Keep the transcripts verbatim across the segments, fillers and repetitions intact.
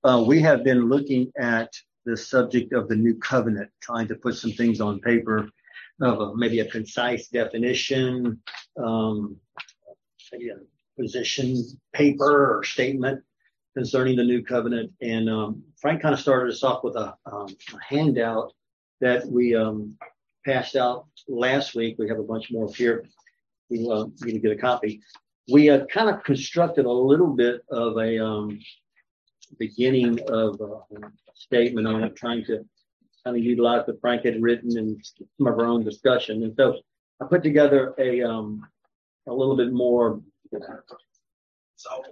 Uh, we have been looking at the subject of the new covenant, trying to put some things on paper of a, maybe a concise definition, um, maybe a position paper or statement concerning the new covenant. And um, Frank kind of started us off with a, um, a handout that we um, passed out last week. We have a bunch more here. We uh, need to get a copy. We uh, kind of constructed a little bit of a um, beginning of a statement on it, trying to kind of utilize what Frank had written and some of our own discussion. And so I put together a um, a little bit more, I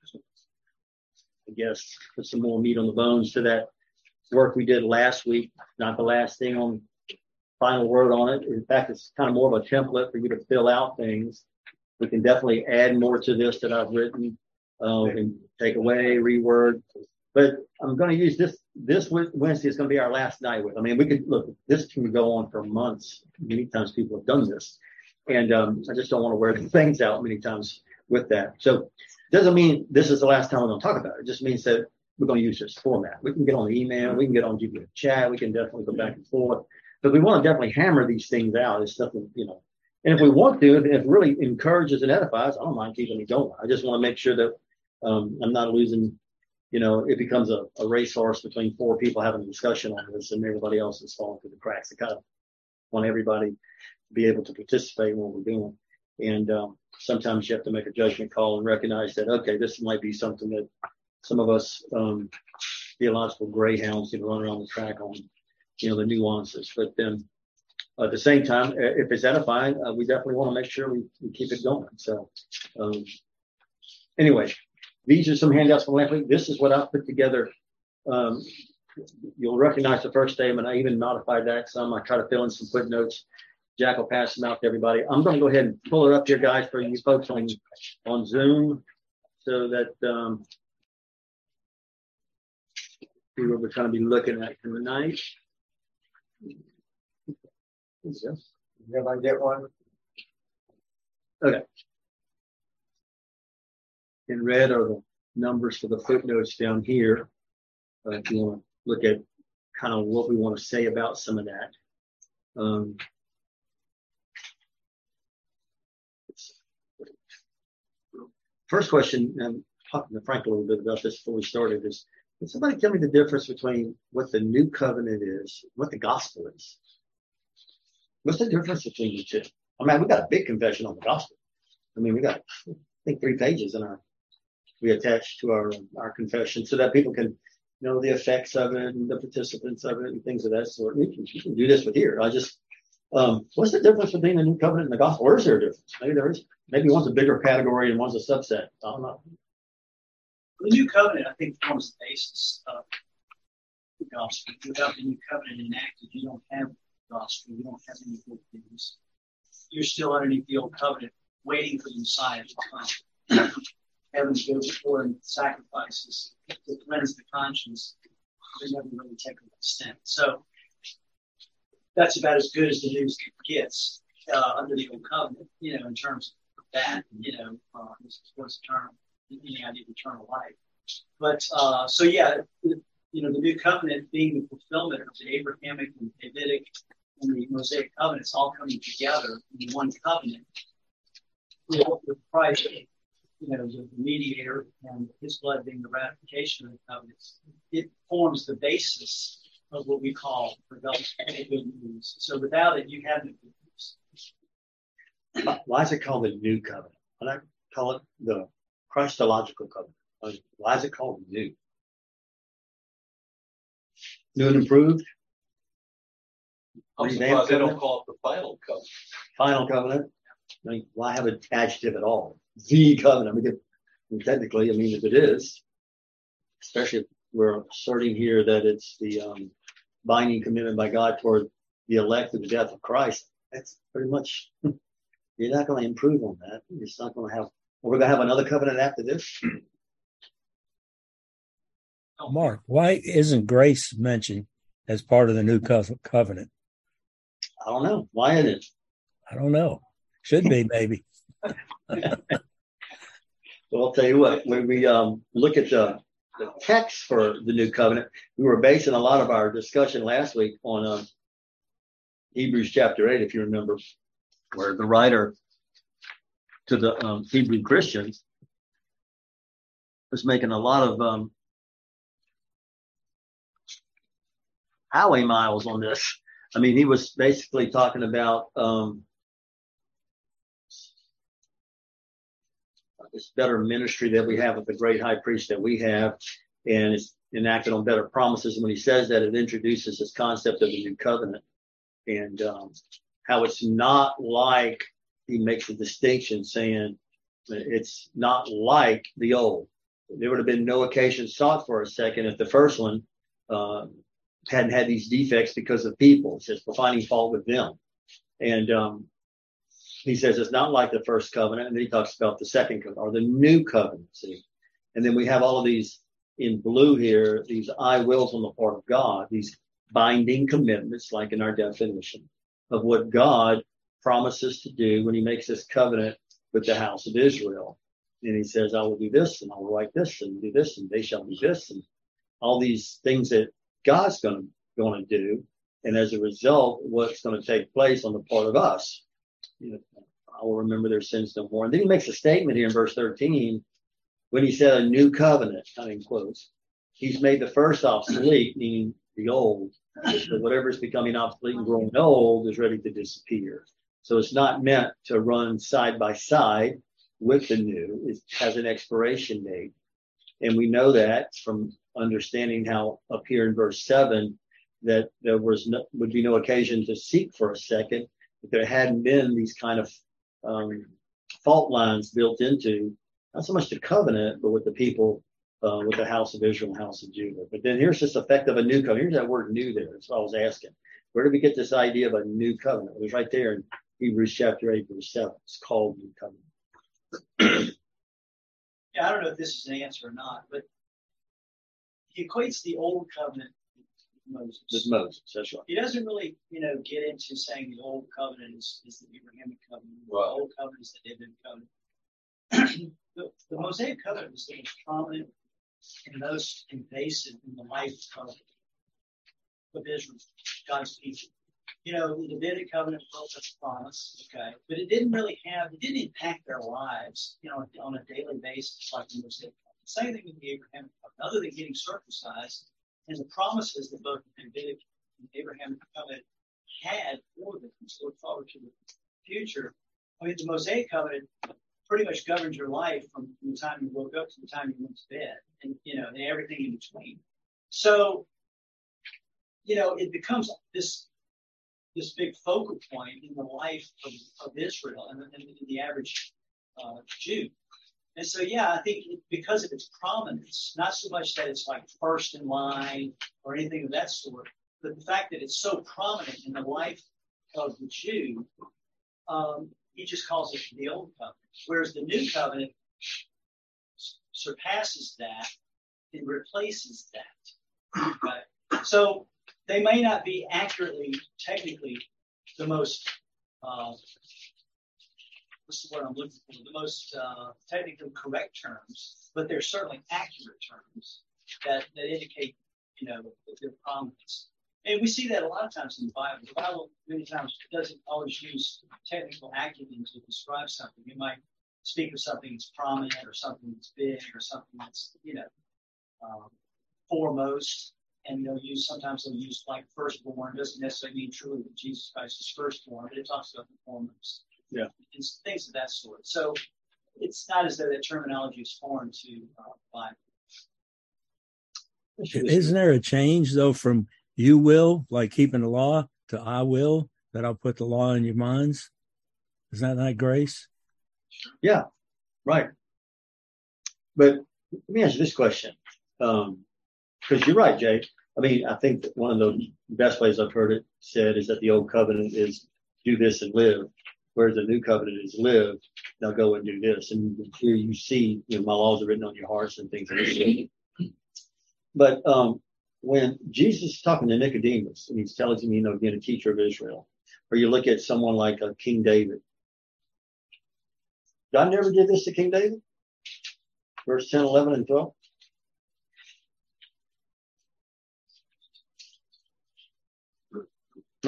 guess, put some more meat on the bones to that work we did last week. Not the last thing on final word on it. In fact, it's kind of more of a template for you to fill out things. We can definitely add more to this that I've written. Uh, we can take away, reword. But I'm going to use this. This Wednesday is going to be our last night with. I mean, we could look. This can go on for months. Many times people have done this, and um, I just don't want to wear the things out many times with that. So it doesn't mean this is the last time we're going to talk about it. It just means that we're going to use this format. We can get on the email. We can get on G P S chat. We can definitely go back and forth. But we want to definitely hammer these things out. It's stuff that, you know. And if we want to, if it really encourages and edifies, I don't mind keeping it going. I just want to make sure that um, I'm not losing, you know, it becomes a, a racehorse between four people having a discussion on this and everybody else is falling through the cracks. I kind of want everybody to be able to participate in what we're doing. And um, sometimes you have to make a judgment call and recognize that, okay, this might be something that some of us um, theological greyhounds can run around the track on, you know, the nuances. But then, at the same time, if it's edifying, uh, we definitely want to make sure we, we keep it going. So, um, anyway, these are some handouts from last week. This is what I put together. Um, you'll recognize the first statement. I even modified that some. I try to fill in some footnotes. Jack will pass them out to everybody. I'm going to go ahead and pull it up here, guys, for you folks on on Zoom, so that um, see what we're going to be looking at tonight. Everybody get one? Okay. In red are the numbers for the footnotes down here. Uh, if you want to look at kind of what we want to say about some of that. Um, first question, I'm talking to Frank a little bit about this before we started, is can somebody tell me the difference between what the new covenant is, what the gospel is? What's the difference between the two? I mean, we got a big confession on the gospel. I mean, we got, I think, three pages in our, we attached to our our confession so that people can know the effects of it and the participants of it and things of that sort. We can, we can do this with here. I just, um, what's the difference between the new covenant and the gospel? Or is there a difference? Maybe there is. Maybe one's a bigger category and one's a subset. I don't know. The new covenant, I think, forms the basis of the gospel. Without the new covenant enacted, you don't have gospel. You don't have any good things. You're still underneath the old covenant, waiting for the Messiah to come. Heavens go before and sacrifices to cleanse the conscience. They never really take an extent. So that's about as good as the news gets uh, under the old covenant, you know, in terms of that, you know, uh, this is what's eternal, any idea of eternal life. But uh, so, yeah, you know, the new covenant being the fulfillment of the Abrahamic and Davidic and the Mosaic covenants all coming together in one covenant with Christ, you know, the mediator and his blood being the ratification of the covenants. It forms the basis of what we call the gospel, good news. So without it, you have no good news. Why is it called the new covenant? Why not call it the Christological covenant? Why is it called new? New and improved? I'm surprised they don't call it the final covenant. Final covenant? I mean, why have an adjective at all? The covenant. I mean, it, technically, I mean, if it is, especially if we're asserting here that it's the um, binding commitment by God toward the elect of the death of Christ, that's pretty much, you're not going to improve on that. You're just not going to have, we're going to have another covenant after this. Mark, why isn't grace mentioned as part of the new co- covenant? I don't know. Why isn't it? I don't know. Should be, maybe. Well, I'll tell you what, when we um, look at the the text for the new covenant, we were basing a lot of our discussion last week on um, Hebrews chapter eight, if you remember, where the writer to the um, Hebrew Christians was making a lot of um, highway miles on this. I mean, he was basically talking about um, this better ministry that we have with the great high priest that we have, and it's enacted on better promises. And when he says that, it introduces this concept of the new covenant, and um, how it's not like, he makes a distinction saying it's not like the old. There would have been no occasion sought for a second if the first one uh, hadn't had these defects because of people. It says, for finding fault with them. And um, he says it's not like the first covenant. And then he talks about the second covenant, or the new covenant. See? And then we have all of these in blue here, these I wills on the part of God, these binding commitments, like in our definition, of what God promises to do when he makes this covenant with the house of Israel. And he says, I will do this, and I will write this, and do this, and they shall do this, and all these things that God's going to, going to do. And as a result, what's going to take place on the part of us, you know, I will remember their sins no more. And then he makes a statement here in verse thirteen, when he said a new covenant, kind of in quotes, he's made the first obsolete, meaning the old. So whatever is becoming obsolete and growing old is ready to disappear. So it's not meant to run side by side with the new. It has an expiration date. And we know that from understanding how up here in verse seven, that there was no, would be no occasion to seek for a second if there hadn't been these kind of um, fault lines built into, not so much the covenant, but with the people, uh, with the house of Israel and house of Judah. But then here's this effect of a new covenant. Here's that word new there. That's what I was asking. Where did we get this idea of a new covenant? It was right there in Hebrews chapter eight, verse seven. It's called new covenant. Yeah, I don't know if this is an answer or not, but he equates the old covenant with Moses. With Moses, that's right. He doesn't really, you know, get into saying the old covenant is, is the Abrahamic covenant. Right. The old covenant is the Davidic covenant. the, the Mosaic covenant was the most prominent and most invasive in the life of, of Israel, God's people. You know, the Davidic covenant built a promise, okay, but it didn't really have, it didn't impact their lives, you know, on a daily basis like the Mosaic covenant. Same thing with the Abrahamic covenant, other than getting circumcised, and the promises that both the Davidic and the Abrahamic covenant had for them, so look forward to the future. I mean, the Mosaic covenant pretty much governs your life from the time you woke up to the time you went to bed, and, you know, and everything in between. So, you know, it becomes this this big focal point in the life of, of Israel and, and, and the average uh, Jew. And so, yeah, I think it, because of its prominence, not so much that it's like first in line or anything of that sort, but the fact that it's so prominent in the life of the Jew, um, he just calls it the old covenant. Whereas the new covenant surpasses that and replaces that. Right? So they may not be accurately, technically, the most, uh, what's the word I'm looking for, the most uh, technically correct terms, but they're certainly accurate terms that, that indicate, you know, their prominence. And we see that a lot of times in the Bible. The Bible, many times, doesn't always use technical acumen to describe something. It might speak of something that's prominent or something that's big or something that's, you know, um, foremost. And they'll use, sometimes they'll use like firstborn. It doesn't necessarily mean truly that Jesus Christ is firstborn, but it talks about the foremost. Yeah. And things of that sort. So it's not as though that terminology is foreign to uh, Bible. Isn't there a change, though, from you will, like keeping the law, to I will, that I'll put the law in your minds? Is that not grace? Yeah, right. But let me ask you this question. Um, Because you're right, Jay. I mean, I think that one of the best ways I've heard it said is that the old covenant is do this and live, whereas the new covenant is live, now go and do this. And here you see, you know, my laws are written on your hearts and things like that. But um, when Jesus is talking to Nicodemus, and he's telling him, you know, being a teacher of Israel, or you look at someone like uh, King David. God never did this to King David? Verse ten, eleven, and twelve.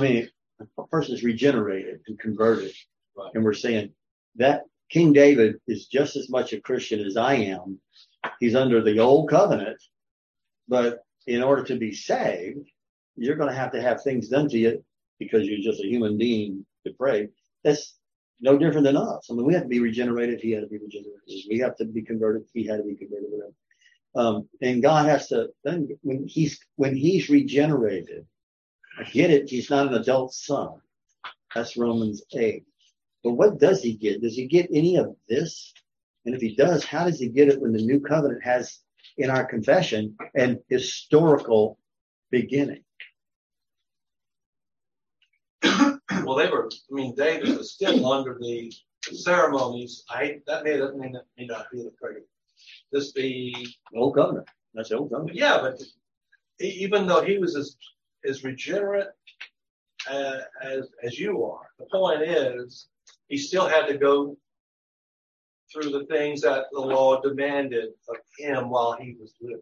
mean, a person is regenerated and converted. Right. And we're saying that King David is just as much a Christian as I am. He's under the old covenant, but in order to be saved, you're going to have to have things done to you because you're just a human being depraved. That's no different than us. I mean, we have to be regenerated. He had to be regenerated. We have to be converted. He had to be converted. Um, and God has to, then when he's, when he's regenerated, I get it. He's not an adult son. That's Romans eight. But what does he get? Does he get any of this? And if he does, how does he get it when the new covenant has in our confession an historical beginning? Well, they were, I mean, David was still under the ceremonies. I hate that may, that may not, may not be the correct. This be Old covenant. That's the old covenant. Yeah, but he, even though he was as, as regenerate uh, as as you are, the point is he still had to go through the things that the law demanded of him while he was living.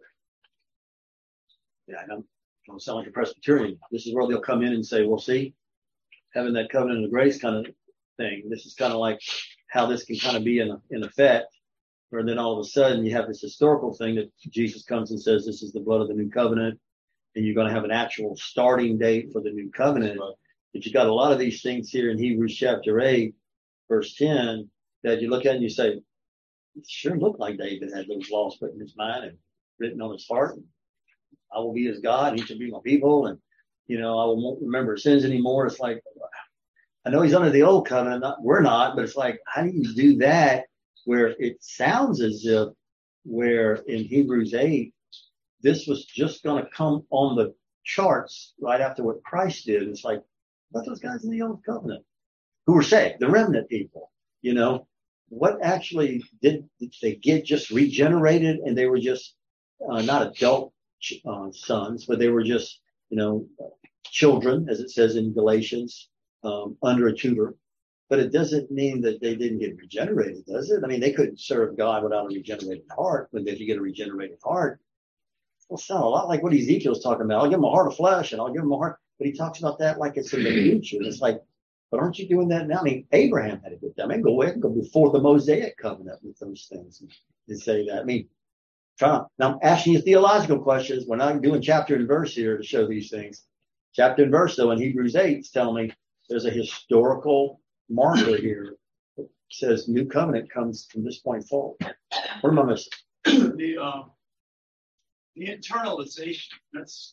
Yeah, I don't, I don't sound like a Presbyterian. This is where they'll come in and say, well, see, having that covenant of grace kind of thing, this is kind of like how this can kind of be in, in effect, where then all of a sudden you have this historical thing that Jesus comes and says, this is the blood of the new covenant, and you're going to have an actual starting date for the new covenant. Right. But you got a lot of these things here in Hebrews chapter eight, verse ten, that you look at and you say, it sure looked like David had those laws put in his mind and written on his heart. And I will be his God, and he shall be my people, and you know, I won't remember sins anymore. It's like, I know he's under the old covenant. Not, we're not, but it's like, how do you do that where it sounds as if where in Hebrews eight, this was just going to come on the charts right after what Christ did. It's like, what those guys in the old covenant who were saved, the remnant people, you know, what actually did, did they get just regenerated and they were just uh, not adult uh, sons, but they were just, you know, children, as it says in Galatians, um, under a tutor. But it doesn't mean that they didn't get regenerated, does it? I mean, they couldn't serve God without a regenerated heart. But if you get a regenerated heart, it'll sound a lot like what Ezekiel's talking about. I'll give him a heart of flesh and I'll give him a heart. But he talks about that like it's in the future. And it's like, but aren't you doing that now? I mean, Abraham had a good time. I mean, go away and go before the Mosaic covenant with those things and, and say that. I mean, trying to, now I'm asking you theological questions. We're not doing chapter and verse here to show these things. Chapter and verse, though, in Hebrews eight, it's telling me there's a historical marker here that says new covenant comes from this point forward. What am I missing? the um, the internalization, that's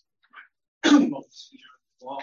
law.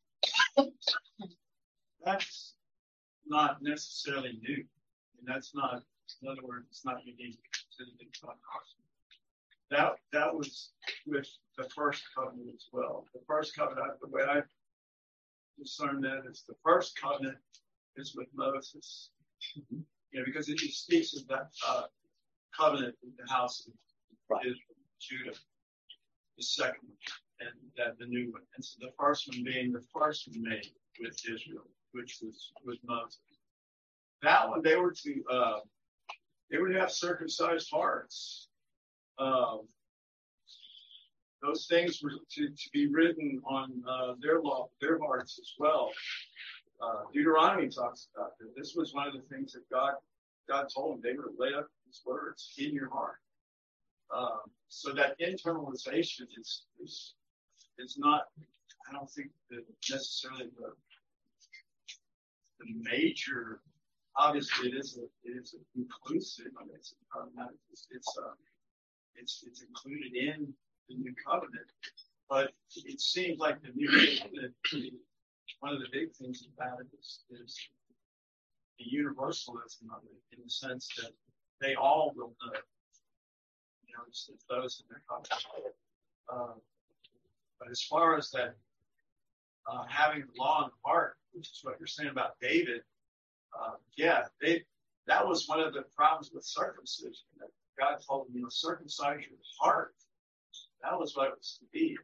That's not necessarily new. And that's not, in other words, it's not unique to the new covenant. That that was with the first covenant as well. The first covenant, the way I discern that is the first covenant is with Moses. Mm-hmm. You know, because it speaks of that uh, covenant in the house of right. Israel, Judah, the second one, and that the new one. And so the first one being the first one made with Israel, which was with Moses. That one, they were to uh, they would have circumcised hearts. Um, those things were to, to be written on uh, their law, their hearts as well. Uh, Deuteronomy talks about that. This was one of the things that God God told them. They were to lay up His words in your heart. Um, so that internalization is is is not. I don't think that necessarily the the major. Obviously, it is a it is inclusive. I mean, it's it's it's, uh, it's it's included in the new covenant, but it seems like the new covenant. One of the big things about it is, is the universalism of it, in the sense that they all will know. You know, it's, it's those in their covenant. Uh, but as far as that uh, having the law in the heart, which is what you're saying about David. Uh, yeah, they, that was one of the problems with circumcision. That God told them, you know, circumcise your heart. That was what it was to be.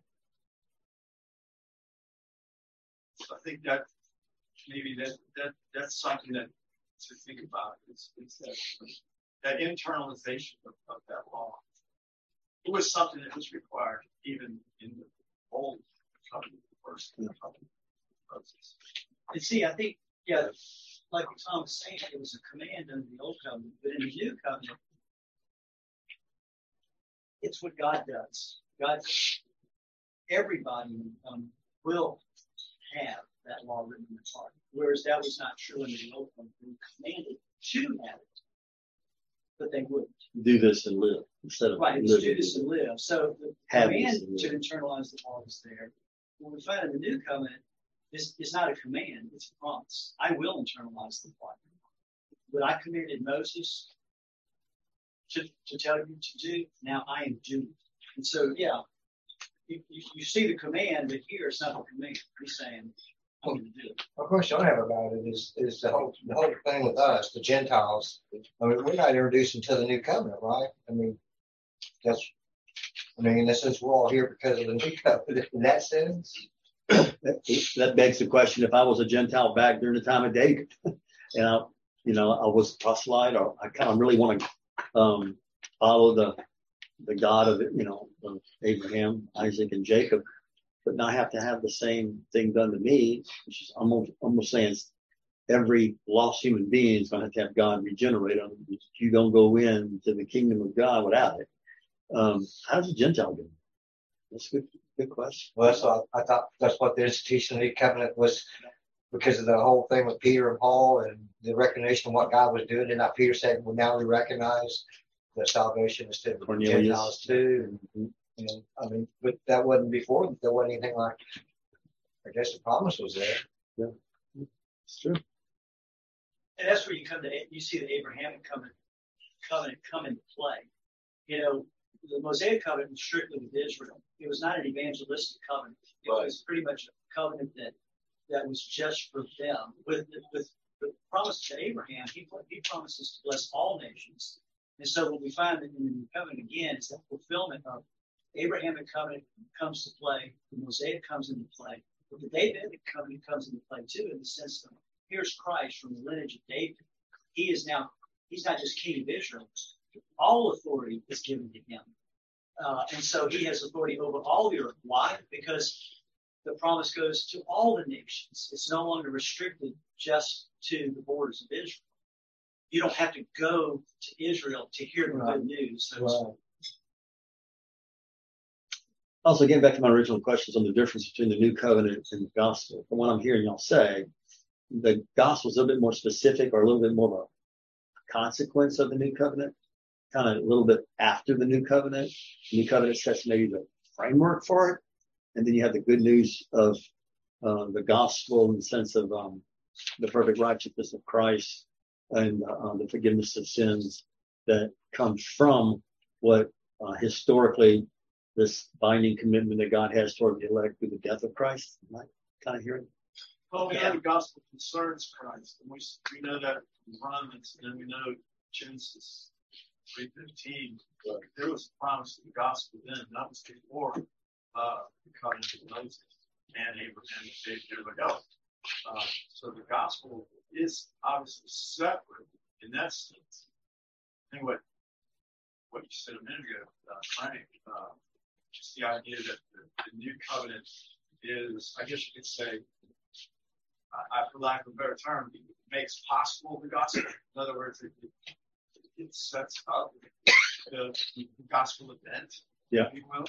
So I think that maybe that, that that's something that to think about. It's, it's that, that internalization of, of that law. It was something that was required even in the old covenant, the first covenant. And see, I think, yeah, like Tom was saying, it was a command under the old covenant, but in the new covenant, it's what God does. God, everybody um, will have that law written in their heart, whereas that was not true in the old covenant. They were commanded to have it, but they wouldn't. Do this and live instead of right. It's living. Do this and live. So the Have command this to internalize the law is there. When we find in the new covenant, it's, it's not a command; it's a promise. I will internalize the law. What I commanded Moses to, to tell you to do, now I am doing it. And so, yeah, you, you, you see the command, but here it's not a command. He's saying, I'm going to do it. A question I have about it is is the whole the whole thing with us, the Gentiles. I mean, we're not introduced into the new covenant, right? I mean, that's. I mean, in a sense, we're all here because of the new covenant. In that sense, That, that begs the question: if I was a Gentile back during the time of David, and I, you know, I was proselyte, or I kind of really want to um, follow the the God of you know of Abraham, Isaac, and Jacob, but not have to have the same thing done to me, which is almost almost saying every lost human being is going to have to have God regenerate them. You don't go into the kingdom of God without it. Um, how does a Gentile do it? That's a good, good question. well, that's what I thought. That's what the institution of the new covenant was, because of the whole thing with Peter and Paul and the recognition of what God was doing. And now Peter said, "Well, now we recognize that salvation is to the Gentiles too." And, and I mean, but that wasn't before. There wasn't anything like. I guess the promise was there. Yeah, it's true. And that's where you come to, you see the Abrahamic covenant, covenant come into play. You know, the Mosaic covenant was strictly with Israel. It was not an evangelistic covenant. It Right. was pretty much a covenant that, that was just for them. With, with the promise to Abraham, he, he promises to bless all nations. And so what we find in the new covenant again is that fulfillment of Abrahamic covenant comes to play, the Mosaic comes into play, but the Davidic covenant comes into play too, in the sense that here's Christ from the lineage of David. He is now, he's not just king of Israel. All authority is given to him. Uh, and so he has authority over all the earth. Why? Because the promise goes to all the nations. It's no longer restricted just to the borders of Israel. You don't have to go to Israel to hear the Right. good news. So Right. Also, getting back to my original questions on the difference between the new covenant and the gospel, from what I'm hearing y'all say, the gospel is a little bit more specific or a little bit more of a consequence of the new covenant, kind of a little bit after the new covenant. The new covenant sets maybe the framework for it. And then you have the good news of uh, the gospel in the sense of um, the perfect righteousness of Christ and uh, the forgiveness of sins that comes from what uh, historically this binding commitment that God has toward the elect through the death of Christ. Am I kind of hearing? Well, we Yeah. know the gospel concerns Christ, and we we know that from Romans, and we know Genesis three fifteen. There was a promise of the gospel then. That was before uh, the covenant of Moses and Abraham and David years ago. Uh, so the gospel is obviously separate in that sense. I think what what you said a minute ago, uh, Frank, uh, just the idea that the, the new covenant is, I guess you could say, I, for lack of a better term, it makes possible the gospel. In other words, it, it, it sets up the, the gospel event, Yeah. if you will.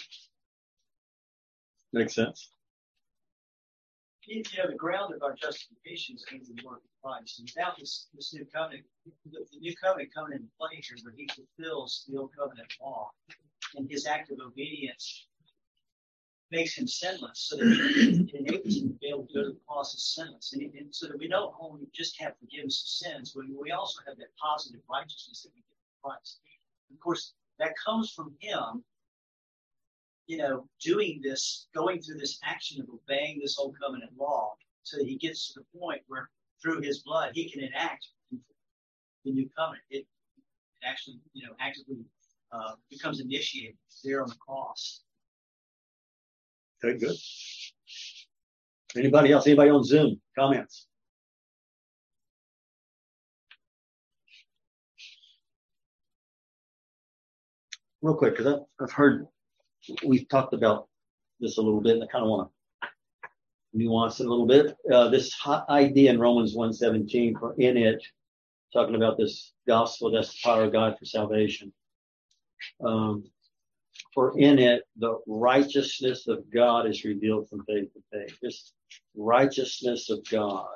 Makes sense. You know, the ground of our justification is in the work of Christ. And without this, this new covenant, the, the new covenant coming into play here, where he fulfills the old covenant law, and his act of obedience makes him sinless, so that he enables him to be able to go to the cross as sinless. And, and so that we don't only just have forgiveness of sins, but we also have that positive righteousness that we get from Christ. Of course, that comes from him, you know, doing this, going through this action of obeying this old covenant law, so that he gets to the point where through his blood he can enact the new covenant. It, it actually, you know, actively uh, becomes initiated there on the cross. Okay, good. Anybody else? Anybody on Zoom? Comments? Real quick, because I've heard we've talked about this a little bit, and I kind of want to nuance it a little bit. Uh, this idea in Romans one seventeen, for in it, talking about this gospel, that's the power of God for salvation. Um, for in it, the righteousness of God is revealed from faith to faith. This righteousness of God.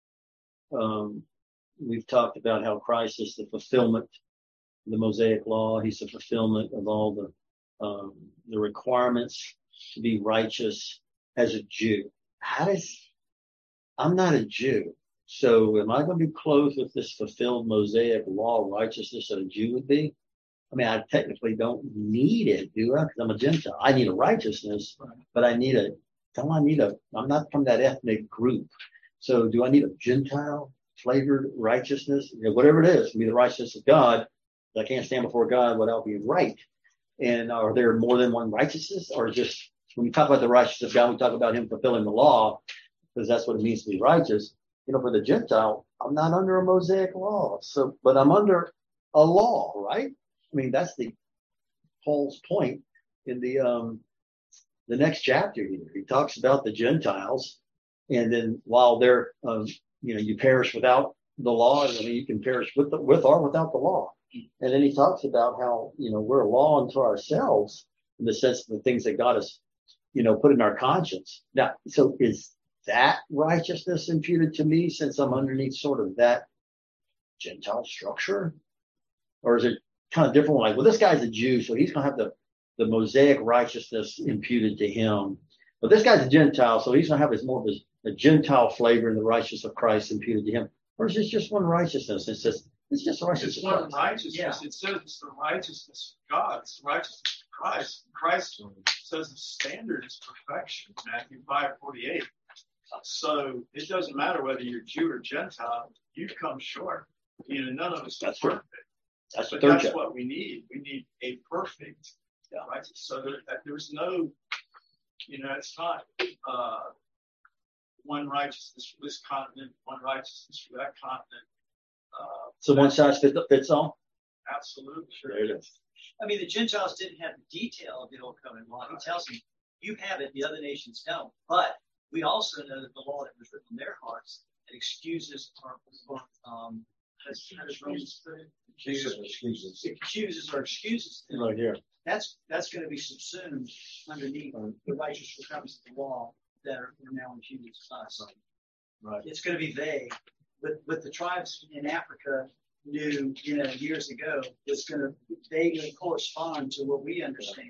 Um, we've talked about how Christ is the fulfillment of the Mosaic law. He's the fulfillment of all the, um, the requirements to be righteous as a Jew. How does, I'm not a Jew. So am I going to be clothed with this fulfilled Mosaic law righteousness that a Jew would be? I mean, I technically don't need it, do I? Because I'm a Gentile. I need a righteousness, but I need a, don't I need a, I'm not from that ethnic group. So do I need a Gentile flavored righteousness? You know, whatever it is, to be the righteousness of God. I can't stand before God without being right. And are there more than one righteousness, or just when we talk about the righteousness of God, we talk about him fulfilling the law, because that's what it means to be righteous. You know, for the Gentile, I'm not under a Mosaic law. So, but I'm under a law, right? I mean, that's the Paul's point in the, um, the next chapter here. He talks about the Gentiles, and then while they're, um, you know, you perish without the law, I mean, you can perish with the, with or without the law. And then he talks about how, you know, we're a law unto ourselves in the sense of the things that God has, you know, put in our conscience. Now, so is that righteousness imputed to me since I'm underneath sort of that Gentile structure? Or is it kind of different? Like, well, this guy's a Jew, so he's going to have the, the Mosaic righteousness imputed to him. But this guy's a Gentile, so he's going to have his more of his, a Gentile flavor in the righteousness of Christ imputed to him. Or is it just one righteousness? It's just, it's just righteousness. It's one righteousness. Yeah. It says it's the righteousness of God. It's the righteousness of Christ. Christ says the standard is perfection. Matthew five forty-eight. So it doesn't matter whether you're Jew or Gentile. You come short. You know, none of us are perfect. That's but that's what we need. We need a perfect yeah. righteous. So there, there's no, you know, it's not uh, one righteousness for this continent, one righteousness for that continent. Uh, so one size fits, fits all? Absolutely. Sure. There it is. I mean, the Gentiles didn't have the detail of the Old Covenant law. He tells them, you have it, the other nations don't. But we also know that the law that was written in their hearts that excuses or um, has, has Romans Jesus excuses. Excuses or excuses them. Right here. That's that's going to be subsumed underneath the righteous requirements of the law that are now imputed to us. Right. It's going to be vague. But what the tribes in Africa knew, you know, years ago, it's going to vaguely correspond to what we understand.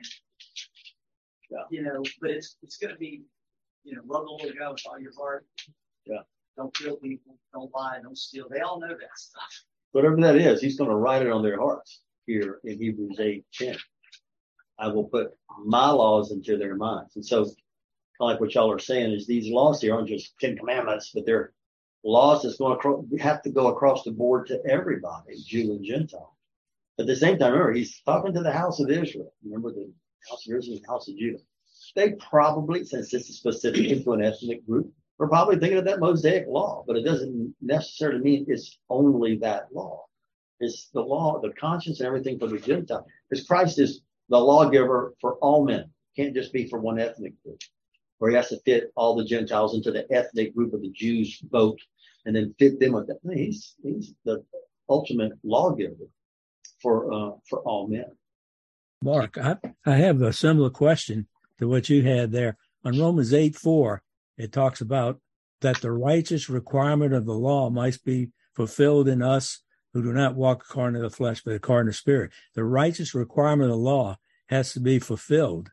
Yeah. You know, but it's it's going to be, you know, love the Lord God with all your heart. Yeah. Don't kill people. Don't lie. Don't steal. They all know that stuff. Whatever that is, he's going to write it on their hearts here in Hebrews eight ten. I will put my laws into their minds. And so, kind of like what y'all are saying, is these laws here aren't just Ten Commandments, but they're laws that's going to have to go across the board to everybody, Jew and Gentile. At the same time, remember, he's talking to the house of Israel. Remember the house of Israel and the house of Judah. They probably, since this is specific to an ethnic group, we're probably thinking of that Mosaic law, but it doesn't necessarily mean it's only that law. It's the law, the conscience and everything for the Gentile. Because Christ is the lawgiver for all men. Can't just be for one ethnic group. Or he has to fit all the Gentiles into the ethnic group of the Jews' boat and then fit them with that. He's, he's the ultimate lawgiver for, uh, for all men. Mark, I, I have a similar question to what you had there. On Romans eight four, it talks about that the righteous requirement of the law might be fulfilled in us who do not walk according to the flesh, but according to the Spirit. The righteous requirement of the law has to be fulfilled.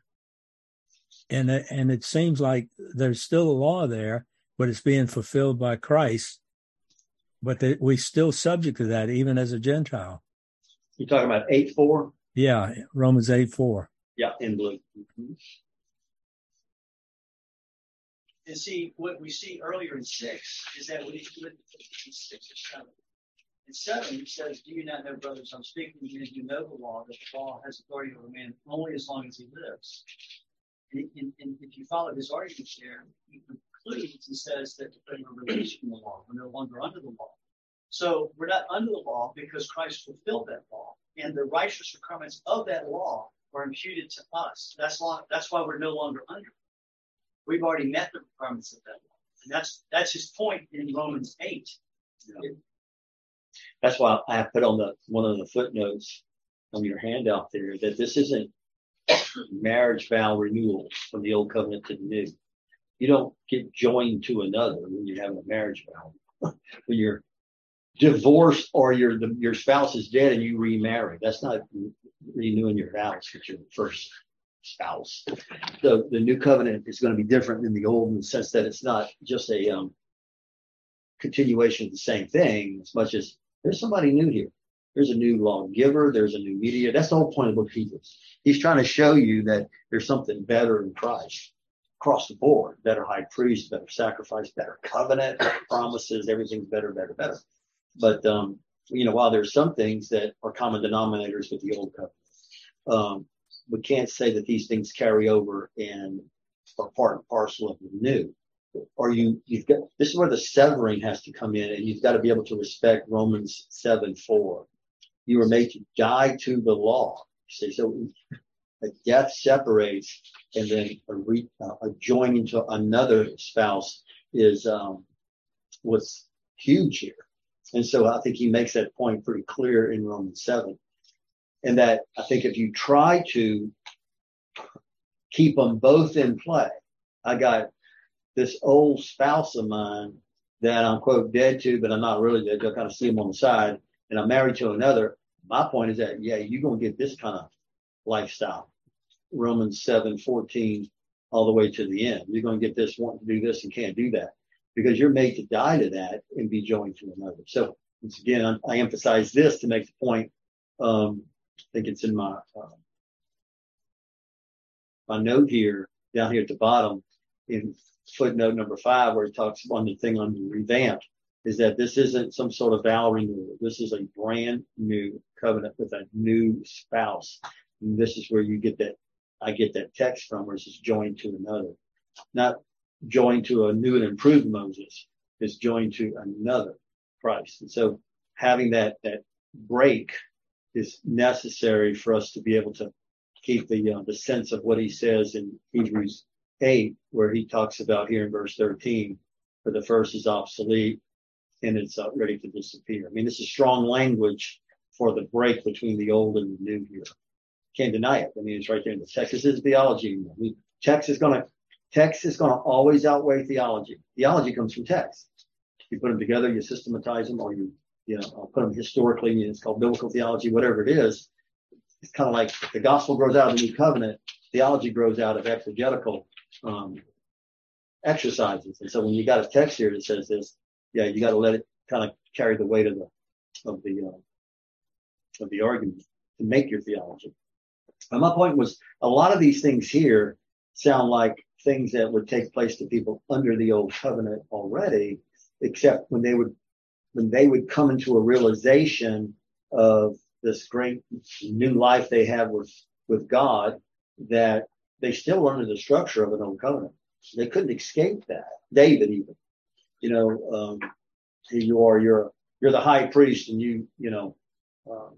And, and it seems like there's still a law there, but it's being fulfilled by Christ. But that we're still subject to that, even as a Gentile. You're talking about eight four? Yeah, Romans eight four. Yeah, in blue. Mm-hmm. And see, what we see earlier in six is that when he split in six or seven. In seven, he says, do you not know, brothers, I'm speaking to you, you know the law, that the law has authority over man only as long as he lives. And, and, and if you follow his arguments there, he concludes and says that we're released from the law. We're no longer under the law. So we're not under the law because Christ fulfilled that law. And the righteous requirements of that law are imputed to us. That's law, that's why we're no longer under. we've already met the requirements of that law. And that's that's his point in Romans eight. Yeah. That's why I put on the one of the footnotes on your handout there that this isn't marriage vow renewal from the old covenant to the new. You don't get joined to another when you're having a marriage vow. When you're divorced or your the, your spouse is dead and you remarry, that's not renewing your vows with your first spouse. So the new covenant is going to be different than the old in the sense that it's not just a um, continuation of the same thing as much as there's somebody new here. There's a new lawgiver. There's a new mediator. That's the whole point of the book of Hebrews. He's trying to show you that there's something better in Christ across the board. Better high priest, better sacrifice, better covenant, better promises. Everything's better, better, better. But, um, you know, while there's some things that are common denominators with the old covenant, um, we can't say that these things carry over and are part and parcel of the new. Or you, you've got, this is where the severing has to come in, and you've got to be able to respect Romans seven four. You were made to die to the law. See, so a death separates, and then a, re, uh, a joining to another spouse is um, what's huge here. And so I think he makes that point pretty clear in Romans seven. And that I think if you try to keep them both in play, I got this old spouse of mine that I'm, quote, dead to, but I'm not really dead. I kind of see him on the side, and I'm married to another. My point is that, yeah, you're going to get this kind of lifestyle. Romans seven fourteen all the way to the end. You're going to get this, wanting to do this and can't do that because you're made to die to that and be joined to another. So, once again, I, I emphasize this to make the point. Um, I think it's in my, uh, my note here, down here at the bottom in footnote number five, where it talks on the thing on the revamped, is that this isn't some sort of vow renewal. This is a brand new covenant with a new spouse. And this is where you get that, I get that text from, where it's just joined to another. Not joined to a new and improved Moses, it's joined to another Christ. And so having that, that break is necessary for us to be able to keep the, uh, the sense of what he says in Hebrews eight, where he talks about here in verse thirteen, for the first is obsolete and it's uh, ready to disappear. I mean, this is strong language for the break between the old and the new here. Can't deny it. I mean, it's right there in the text. This is theology. I mean, text is going to, text is going to always outweigh theology. Theology comes from text. You put them together, you systematize them, or you, you know, I'll put them historically, and it's called biblical theology, whatever it is. It's kind of like if the gospel grows out of the new covenant, theology grows out of exegetical um, exercises. And so when you got a text here that says this, yeah, you got to let it kind of carry the weight of the of the uh, of the argument to make your theology. And my point was, a lot of these things here sound like things that would take place to people under the old covenant already, except when they would when they would come into a realization of this great new life they have with with God, that they still were under the structure of an old covenant. They couldn't escape that. David even, you know, um, here you are, you're you're the high priest, and you you know, um,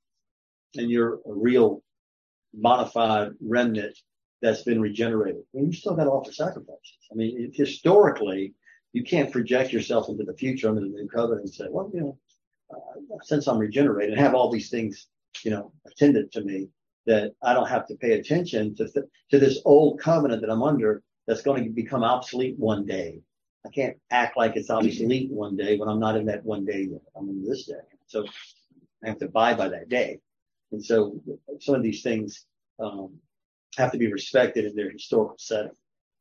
and you're a real bona fide remnant that's been regenerated. I mean, you still got to offer sacrifices. I mean, it, historically, you can't project yourself into the future under the new covenant and say, well, you know, uh, since I'm regenerated and have all these things, you know, attended to me, that I don't have to pay attention to th- to this old covenant that I'm under that's going to become obsolete one day. I can't act like it's obsolete one day when I'm not in that one day yet. I'm in this day. So I have to abide by that day. And so some of these things um, have to be respected in their historical setting.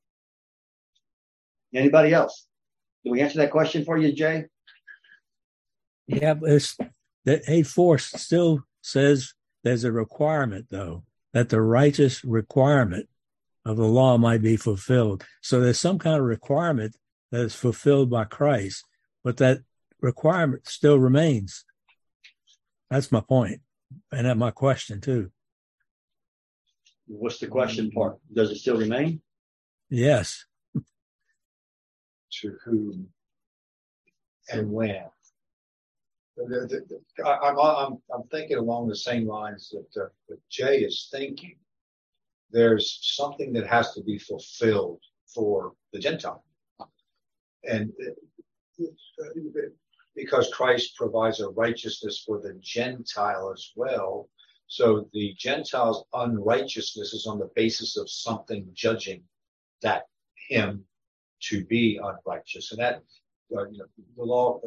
Anybody else? Did we answer that question for you, Jay? Yeah, but it's, that eight four still says there's a requirement, though, that the righteous requirement of the law might be fulfilled. So there's some kind of requirement that is fulfilled by Christ, but that requirement still remains. That's my point, and that's my question, too. What's the question part? Does it still remain? Yes. To whom and when? The, the, the, I, I'm, I'm, I'm thinking along the same lines that, uh, that Jay is thinking. There's something that has to be fulfilled for the Gentile. And because Christ provides a righteousness for the Gentile as well. So the Gentile's unrighteousness is on the basis of something judging that him to be unrighteous. And that, uh, you know, the law,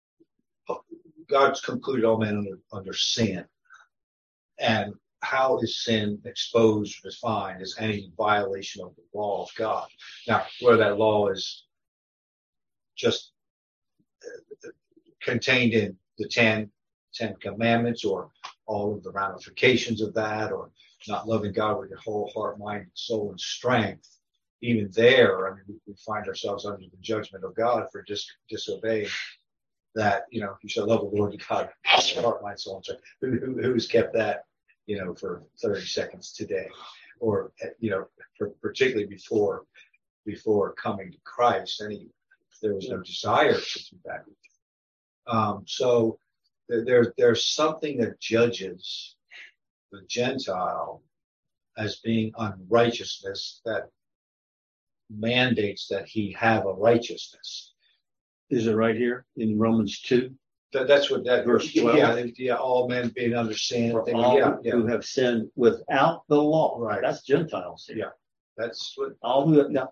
God's concluded all men under, under sin. And how is sin exposed or defined as any violation of the law of God? Now, whether that law is just contained in the ten, ten commandments or all of the ramifications of that, or not loving God with your whole heart, mind, soul, and strength, even there, I mean, we find ourselves under the judgment of God for dis- disobeying that. You know, you shall love the Lord your God, heart, mind, soul, and strength. Who, who, who's kept that, you know, for thirty seconds today? Or, you know, for, particularly before before coming to Christ, any there was no desire to do that. Um, so there, there's something that judges the Gentile as being unrighteousness that mandates that he have a righteousness. Is it right here in Romans two? That, that's what that verse twelve. Yeah, yeah, all men being under sin. For They, all yeah, yeah. who have sinned without the law. Right. That's Gentiles. Here. Yeah. That's what. All who have now.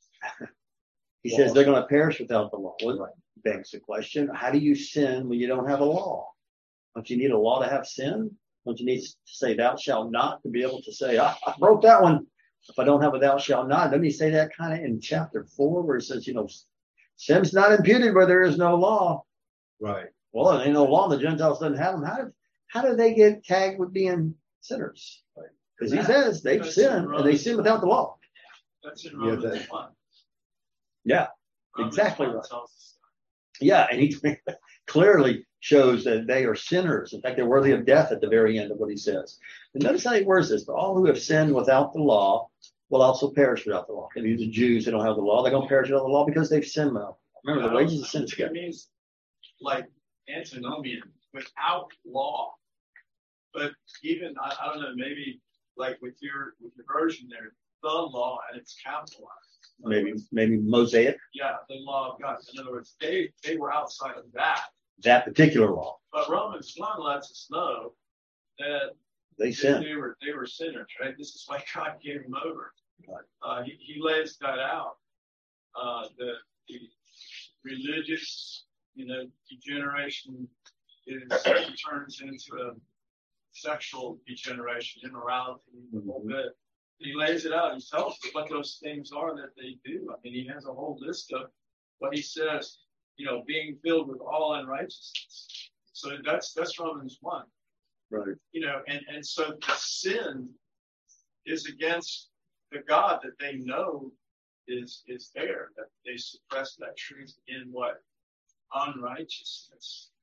He says they're going to perish without the law. Well, Right. Begs the question: how do you sin when you don't have a law? Don't you need a law to have sin? Don't you need to say "thou shalt not" to be able to say, "I, I broke that one"? If I don't have a "thou shalt not," doesn't he say that kind of in chapter four, where he says, you know, sin's not imputed where there is no law? Right. Well, there ain't no law, and the Gentiles doesn't have them. How do how do they get tagged with being sinners? Because he says they've That's sinned and they sin without the law. That's in Yeah, Romans that- one. Yeah, Romans exactly one right. tells us Yeah, and he clearly shows that they are sinners. In fact, they're worthy of death at the very end of what he says. And notice how he words this: "For all who have sinned without the law will also perish without the law." And these are Jews who don't have the law. They're going to perish without the law because they've sinned without. Remember, the wages of sin is It death. means like antinomian, without law. But even I, I don't know, maybe like with your with your version there, the law, and it's capitalized. Maybe, maybe Mosaic, Yeah, the law of God. In other words, they they were outside of that. that particular law. But Romans one lets us know that They they, sinned. they were they were sinners, right? This is why God gave them over. Right. Uh, he, he lays that out. Uh, the, the religious, you know, degeneration is turns into a sexual degeneration, immorality, a little bit. He lays it out. He tells us what those things are that they do. I mean, he has a whole list of what he says, you know, being filled with all unrighteousness. So that's that's Romans one. Right. You know, and, and so the sin is against the God that they know is is there, that they suppress that truth in what? Unrighteousness.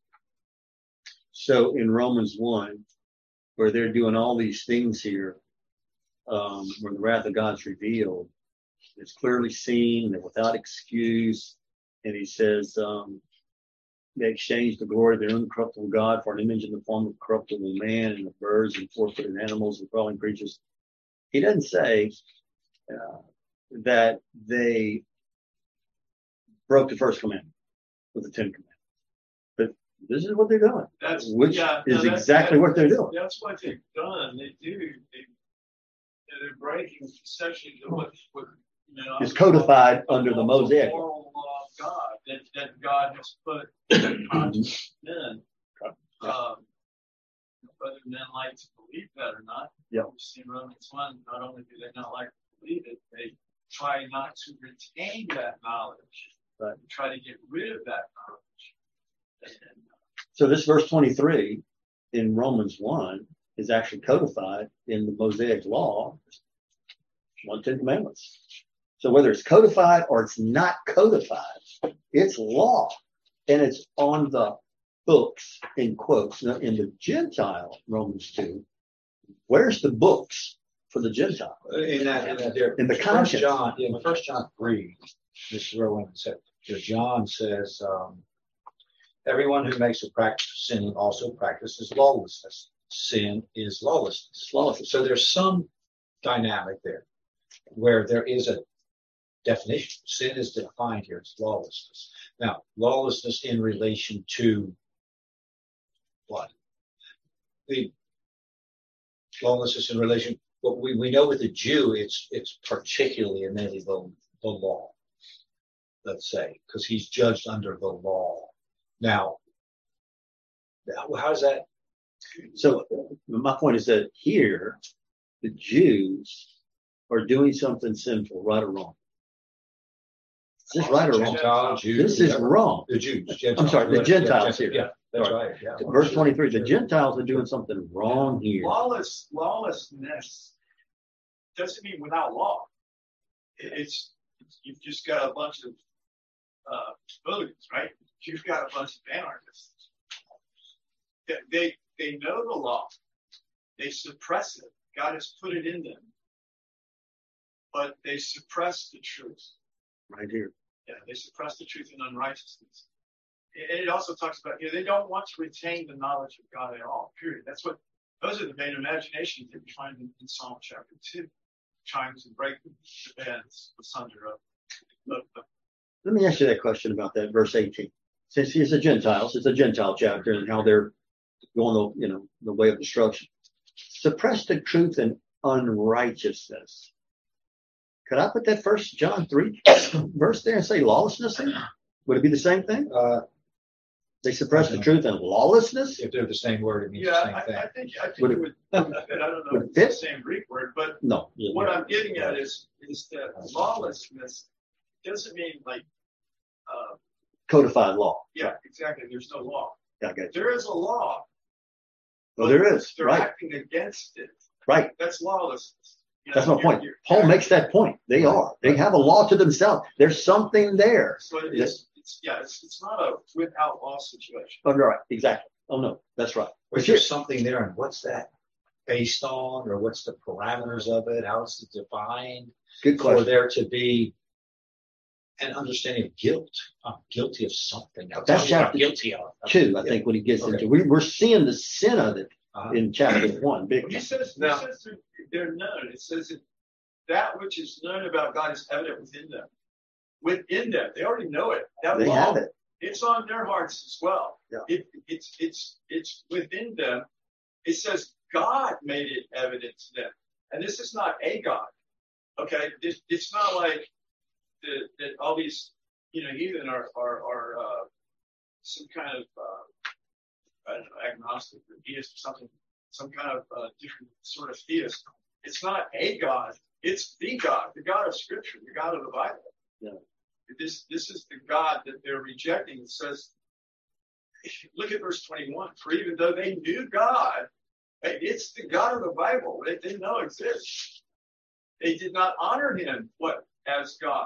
So in Romans one, where they're doing all these things here, um, where the wrath of God's revealed, it's clearly seen, they're without excuse. And he says, um, they exchanged the glory of their incorruptible God for an image in the form of corruptible man and of birds and four-footed animals and crawling creatures. He doesn't say uh, that they broke the first commandment with the Ten Commandments. But this is what they're doing, That's which yeah, no, is that's- exactly that- what they're doing. That's what they've done. They do. They, they're breaking essentially what, what you know. It's codified under the Mosaic. moral law of God that, that God has put in conscious men. Um, whether men like to believe that or not. Yeah. We see in Romans one, not only do they not like to believe it, they try not to retain that knowledge. Right. They try to get rid of that knowledge. And, So this verse twenty-three in Romans one is actually codified in the Mosaic law, one Ten Commandments. So whether it's codified or it's not codified, it's law, and it's on the books in quotes. Now, in the Gentile Romans two, where's the books for the Gentile? In that, in that there, In the First conscience. John, in First John three, this is where one said, John says, um, everyone who makes a practice of sinning also practices lawlessness. Sin is lawlessness. Lawlessness. So there's some dynamic there where there is a definition. Sin is defined here as lawlessness. Now, lawlessness in relation to what? The lawlessness in relation, but we, we know with the Jew, it's it's particularly and mainly the, the law, let's say, because he's judged under the law. Now, how does that? So my point is that here, the Jews are doing something sinful, right or wrong. Is this right or wrong? Gentile, Jews, This is whatever. wrong. The Jews. I'm Gentiles. sorry, the Yeah, Gentiles yeah, here. Yeah, that's Right. right. Yeah. Verse twenty-three, the Gentiles are doing something wrong here. Lawless, lawlessness doesn't mean without law. It- It's, it's you've just got a bunch of uh, hooligans, right? You've got a bunch of anarchists. They, they they know the law. They suppress it. God has put it in them, but they suppress the truth. Right here. Yeah, they suppress the truth in unrighteousness. And it also talks about, you know, they don't want to retain the knowledge of God at all, period. That's what, those are the vain imaginations that we find in, in Psalm chapter two, trying to break the bands asunder of, of, of. Let me ask you that question about that, verse eighteen. Since it's a Gentiles, it's a Gentile chapter and how they're going the, you know, the way of destruction. Suppress the truth and unrighteousness. Could I put that first John three verse there and say lawlessness there? Would it be the same thing? Uh, They suppress the truth and lawlessness? if they're the same word, it means Yeah, the same I, thing. I think, I think Would it it- would, I don't know would if it it's the fit? same Greek word, but No. what I'm getting at is, is that lawlessness doesn't mean like, uh, Codified law. yeah, exactly, there's no law. Yeah, I got you. There is a law. Well, there is, They're right, acting against it. right. That's lawlessness. You know, That's my you're- point. you're- Paul makes that point. They are. They have a law to themselves. There's something there. So it's, it's, yeah, it's, it's not a without law situation. Oh, right, exactly. Oh, no, that's right. But But here, there's something there, and what's that based on, or what's the parameters of it? How is it defined good for question. there to be an understanding of guilt? I'm guilty of something. Now, That's tell me what I'm chapter guilty of. Two, I think, when he gets Okay. into, we, we're seeing the sin of it Uh-huh. in chapter one. Big. When he says, when he Now- says they're, they're known, it says that that which is known about God is evident within them. Within them, they already know it. That They law, have it. it's on their hearts as well. Yeah. It, it's it's it's within them. It says God made it evident to them, and this is not a God. Okay, this, it's not like that, that all these you know heathen are are, are uh, some kind of uh, I don't know, agnostic or deist or something, some kind of uh, different sort of theist. It's not a God. It's the God, the God of Scripture, the God of the Bible. Yeah. This this is the God that they're rejecting. It says, look at verse twenty-one. For even though they knew God, it's the God of the Bible. They didn't know exists. They did not honor Him what as God.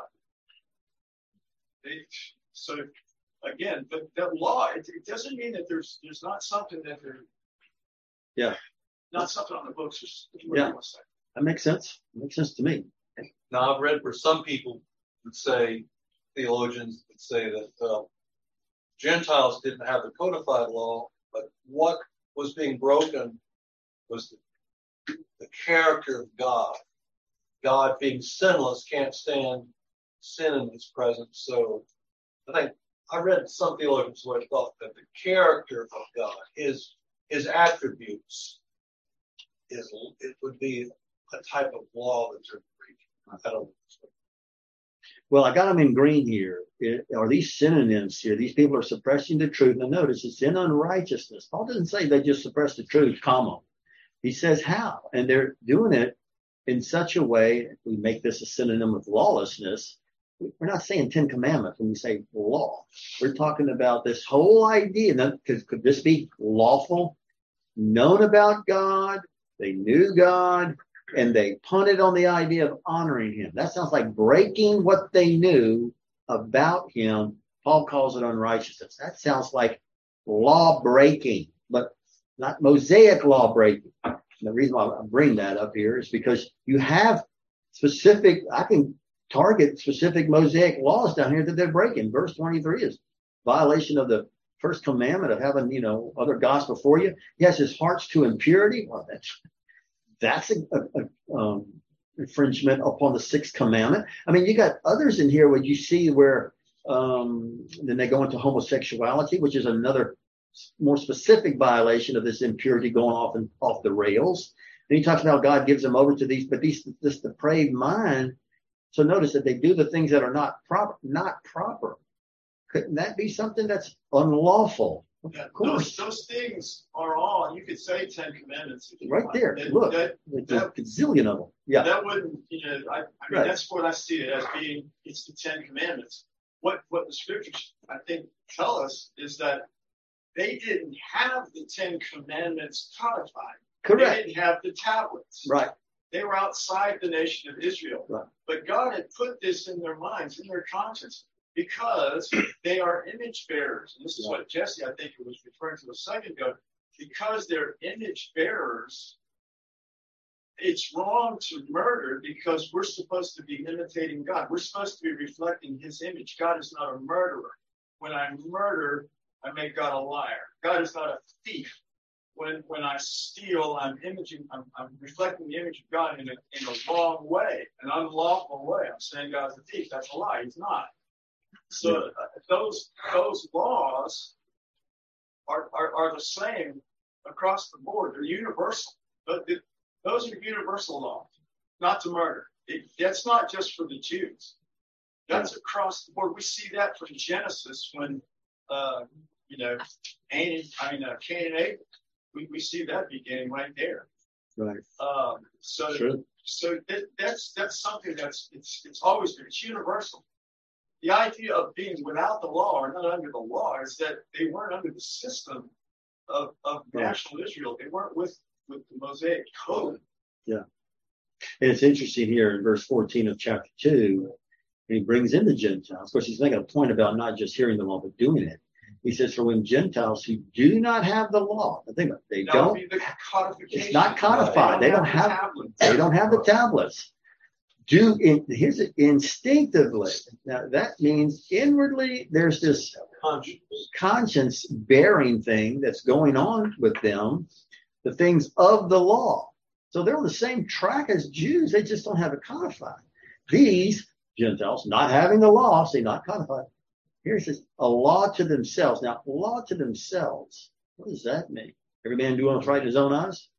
They, so again, the, the law. It, it doesn't mean that there's there's not something that they're Yeah. not something on the books. Or, Yeah. That makes sense. Makes sense to me. Now, I've read where some people would say, theologians would say that uh, Gentiles didn't have the codified law, but what was being broken was the, the character of God. God, being sinless, can't stand sin in His presence. So I think I read some theologians who had thought that the character of God, His His attributes, is it would be a type of law that they're breaking. I don't know. Well, I got them in green here. It, are these synonyms here? These people are suppressing the truth. And notice it's in unrighteousness. Paul doesn't say they just suppress the truth, comma. He says how. And they're doing it in such a way, if we make this a synonym of lawlessness, we're not saying Ten Commandments when we say law. We're talking about this whole idea. Could, could this be lawful? Known about God. They knew God. And they punted on the idea of honoring Him. That sounds like breaking what they knew about Him. Paul calls it unrighteousness. That sounds like law breaking, but not Mosaic law breaking. And the reason why I bring that up here is because you have specific, I can target specific Mosaic laws down here that they're breaking. Verse twenty-three is violation of the first commandment of having, you know, other gods before you. Yes, his heart's to impurity. Well, that's That's a, a, a um, infringement upon the sixth commandment. I mean, you got others in here where you see where um, then they go into homosexuality, which is another more specific violation of this impurity going off and off the rails. Then he talks about God gives them over to these, but these this depraved mind. So notice that they do the things that are not proper, not proper. Couldn't that be something that's unlawful? Yeah, Of course. Those, those things are all, you could say Ten Commandments. if you Right want. there. That- Look, that- there's a gazillion of them. Yeah. That wouldn't, you know, I, I mean, Right. that's what I see it as being, it's the Ten Commandments. What, what the scriptures, I think, tell us is that they didn't have the Ten Commandments codified. Correct. They didn't have the tablets. Right. They were outside the nation of Israel. Right. But God had put this in their minds, in their conscience, because they are image bearers. And this is what Jesse, I think, was referring to a second ago. Because they're image bearers, it's wrong to murder because we're supposed to be imitating God. We're supposed to be reflecting his image. God is not a murderer. When I murder, I make God a liar. God is not a thief. When when I steal, I'm imaging, I'm, I'm reflecting the image of God in a in a wrong way, an unlawful way. I'm saying God's a thief. That's a lie. He's not. So uh, those those laws are, are are the same across the board. They're universal. But it, those are universal laws, not to murder. It, that's not just for the Jews. That's across the board. We see that from Genesis when, uh, you know, Cain, I mean, uh, Cain and Abel. We, we see that beginning right there. Right. Um, so Sure. so that, that's that's something that's it's it's always been it's universal. The idea of being without the law or not under the law is that they weren't under the system of, of Right. national Israel. They weren't with, with the Mosaic code. Yeah. And it's interesting here in verse fourteen of chapter two, he brings in the Gentiles. Of course, he's making a point about not just hearing the law, but doing it. He says, for when Gentiles who do not have the law, I think they That would don't, be the codification. it's not codified. They don't the have, tablets. they don't have the tablets. Do in, here's it, instinctively. Now that means inwardly there's this Conscience. conscience bearing thing that's going on with them, the things of the law. So they're on the same track as Jews. They just don't have it codified. These Gentiles not having the law, say not codified. Here it says a law to themselves. Now, law to themselves. What does that mean? Every man do what's right in his own eyes?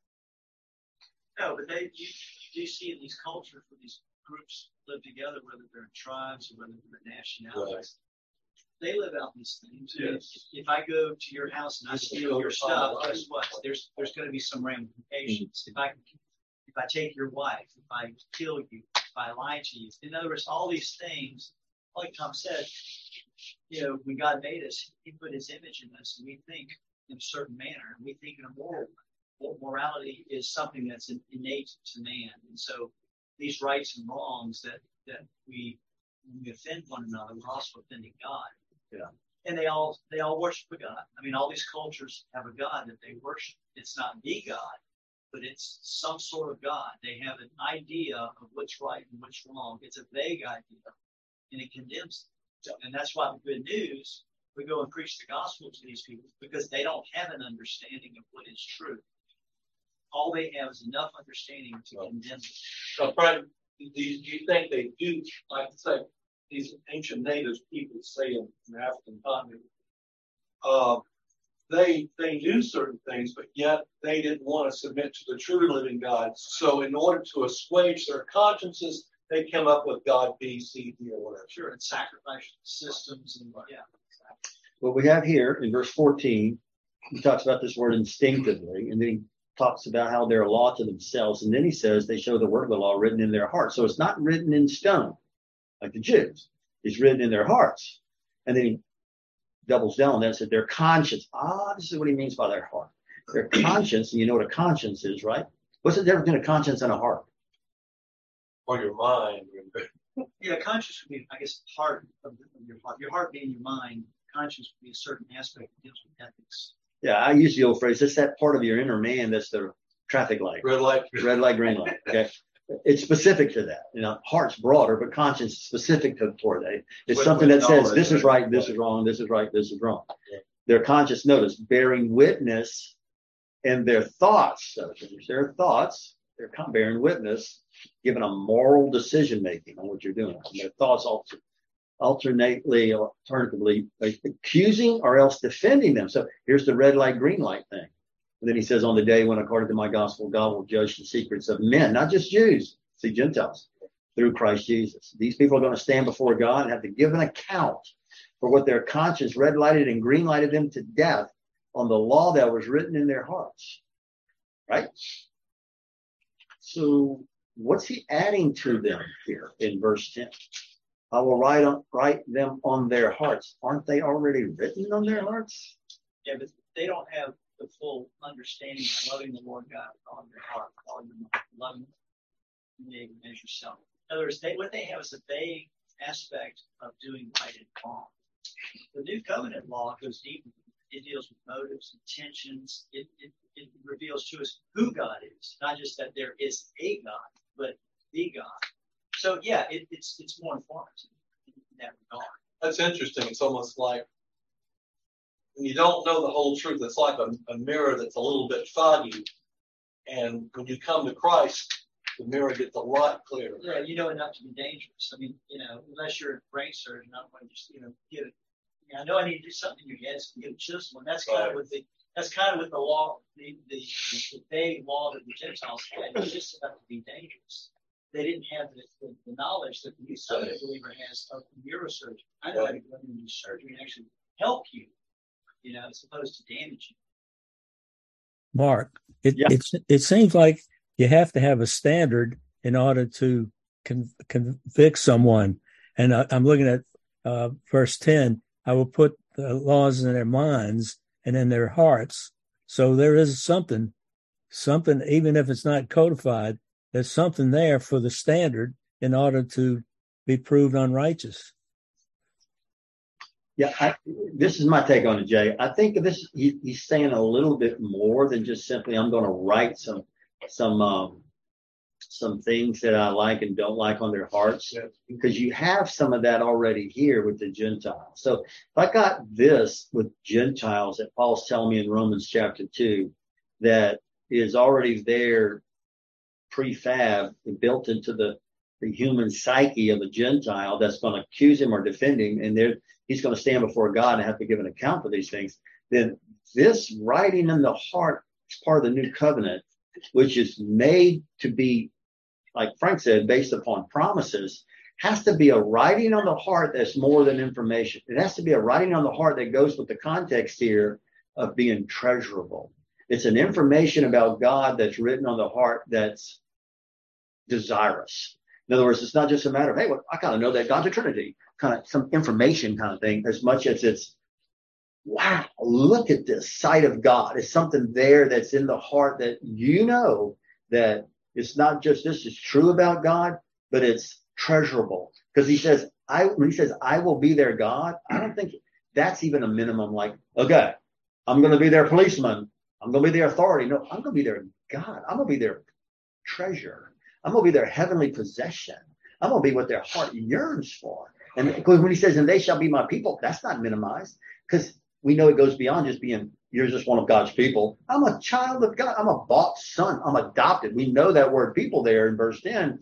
No, but they, you, you do see in these cultures where these groups live together, whether they're in tribes or whether they're nationalities, they live out these things. Yes. If, if I go to your house and I steal your stuff, guess what? There's there's going to be some ramifications. If I if I take your wife, if I kill you, if I lie to you, in other words, all these things, like Tom said, you know, when God made us, He put His image in us, and we think in a certain manner, and we think in a moral way. Morality is something that's innate to man, and so these rights and wrongs that that we when we offend one another, we're also offending God. Yeah. And they all they all worship a God. I mean, all these cultures have a God that they worship. It's not the God, but it's some sort of God. They have an idea of what's right and what's wrong. It's a vague idea, and it condemns them. And that's why the good news, we go and preach the gospel to these people because they don't have an understanding of what is true. All they have is enough understanding to condemn them. So, Frank, do you, do you think they do, like say, these ancient native people say in the African continent, uh, they they knew certain things, but yet they didn't want to submit to the true living God. So, in order to assuage their consciences, they came up with God B, C, D, or whatever. Sure, and sacrificial systems and yeah. What we have here in verse fourteen, he talks about this word instinctively, and then he talks about how they're a law to themselves. And then he says they show the word of the law written in their hearts. So it's not written in stone like the Jews. It's written in their hearts. And then he doubles down on that and said their conscience. Ah, this is what he means by their heart. Their conscience, and you know what a conscience is, right? What's the difference between a conscience and a heart? Or your mind. Yeah, conscience would be, I guess, part of, the, of your heart. Your heart being your mind. Conscience would be a certain aspect that deals with ethics. Yeah, I use the old phrase, it's that part of your inner man that's the traffic light. Red light. Red light, green light. Okay. It's specific to that. You know, heart's broader, but conscience is specific to for that. It's With- something with that says knowledge, this is right? right, this is wrong, this is right, this is wrong. Yeah. Their conscious, notice, bearing witness and their thoughts. So there's their thoughts, they're kind of bearing witness, giving a moral decision making on what you're doing. And their thoughts alter, alternately, alternatively, like accusing or else defending them. So here's the red light, green light thing. And then he says, on the day when, according to my gospel, God will judge the secrets of men, not just Jews, see, Gentiles, through Christ Jesus. These people are going to stand before God and have to give an account for what their conscience red lighted and green lighted them to death on the law that was written in their hearts. Right? So what's he adding to them here in verse ten? I will write on, write them on their hearts. Aren't they already written on their hearts? Yeah, but they don't have the full understanding of loving the Lord God with all your heart, with all your mind, loving your neighbor as yourself. In other words, they, what they have is a vague aspect of doing right and wrong. The New Covenant law goes deeper. It deals with motives, intentions. It, it, it reveals to us who God is, not just that there is a God, but the God. So, yeah, it, it's it's more informative in that regard. That's interesting. It's almost like when you don't know the whole truth, it's like a, a mirror that's a little bit foggy. And when you come to Christ, the mirror gets a lot clearer. Yeah, you know enough to be dangerous. I mean, you know, unless you're a brain surgeon, I don't want to just, you know, get it. I know I need to do something in your head, so get a chisel. And that's kind Right. of what the that's kind of what the law, the the, the vague law that the Gentiles had. It was just about to be dangerous. They didn't have the, the, the knowledge that the New Covenant believer has of neurosurgery. I know how to go into do surgery and actually help you, you know, as opposed to damage you. Mark, it Yeah. it's it seems like you have to have a standard in order to con- convict someone. And I, I'm looking at uh, verse ten. I will put the laws in their minds and in their hearts. So there is something, something, even if it's not codified, there's something there for the standard in order to be proved unrighteous. Yeah, I, this is my take on it, Jay. I think this he, he's saying a little bit more than just simply I'm going to write some some um, some things that I like and don't like on their hearts, Yeah. because you have some of that already here with the Gentiles. So if I got this with Gentiles that Paul's telling me in Romans chapter two, that is already there prefab and built into the the human psyche of a Gentile that's going to accuse him or defend him, and there he's going to stand before God and have to give an account for these things, then this writing in the heart is part of the new covenant, which is made to be, like Frank said, based upon promises, has to be a writing on the heart that's more than information. It has to be a writing on the heart that goes with the context here of being treasurable. It's an information about God that's written on the heart that's desirous. In other words, it's not just a matter of, hey, well, I kind of know that God's a Trinity, kind of some information kind of thing, as much as it's, wow, look at this sight of God. It's something there that's in the heart that you know that it's not just this is true about God, but it's treasurable. Because he says, I when he says, I will be their God, I don't think that's even a minimum like, okay, I'm going to be their policeman. I'm going to be their authority. No, I'm going to be their God. I'm going to be their treasure. I'm going to be their heavenly possession. I'm going to be what their heart yearns for. And because when he says, and they shall be my people, that's not minimized, because we know it goes beyond just being, you're just one of God's people. I'm a child of God. I'm a bought son. I'm adopted. We know that word people there in verse ten.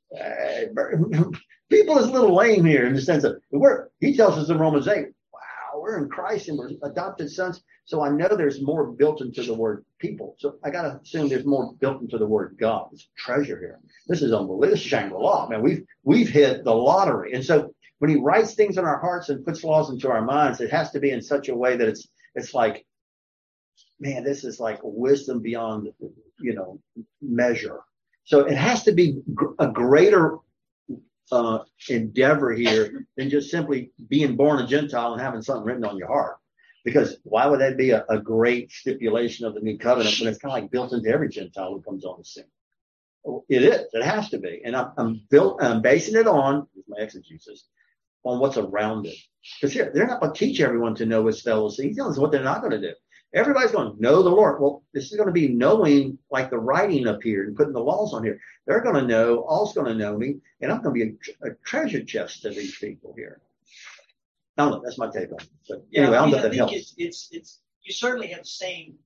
Uh, people is a little lame here in the sense of, we're, he tells us in Romans eight, wow, we're in Christ and we're adopted sons. So I know there's more built into the word people. So I got to assume there's more built into the word God. There's treasure here. This is unbelievable. This is Shangri-La, man. We've, we've hit the lottery. And so when he writes things in our hearts and puts laws into our minds, it has to be in such a way that it's, it's like, man, this is like wisdom beyond, you know, measure. So it has to be a greater uh, endeavor here than just simply being born a Gentile and having something written on your heart. Because why would that be a, a great stipulation of the new covenant when it's kind of like built into every Gentile who comes on the scene? It is. It has to be. And I'm, I'm built. I'm basing it on, with my exegesis, on what's around it. Because here, they're not going to teach everyone to know his fellow seed. He's telling us what they're not going to do. Everybody's going to know the Lord. Well, this is going to be knowing, like the writing up here and putting the laws on here. They're going to know, all's going to know me, and I'm going to be a, a treasure chest to these people here. I don't know. That's my take on it. So Yeah, anyway, I I, don't mean, know I if that think helps. it's, it's, it's, you certainly have the same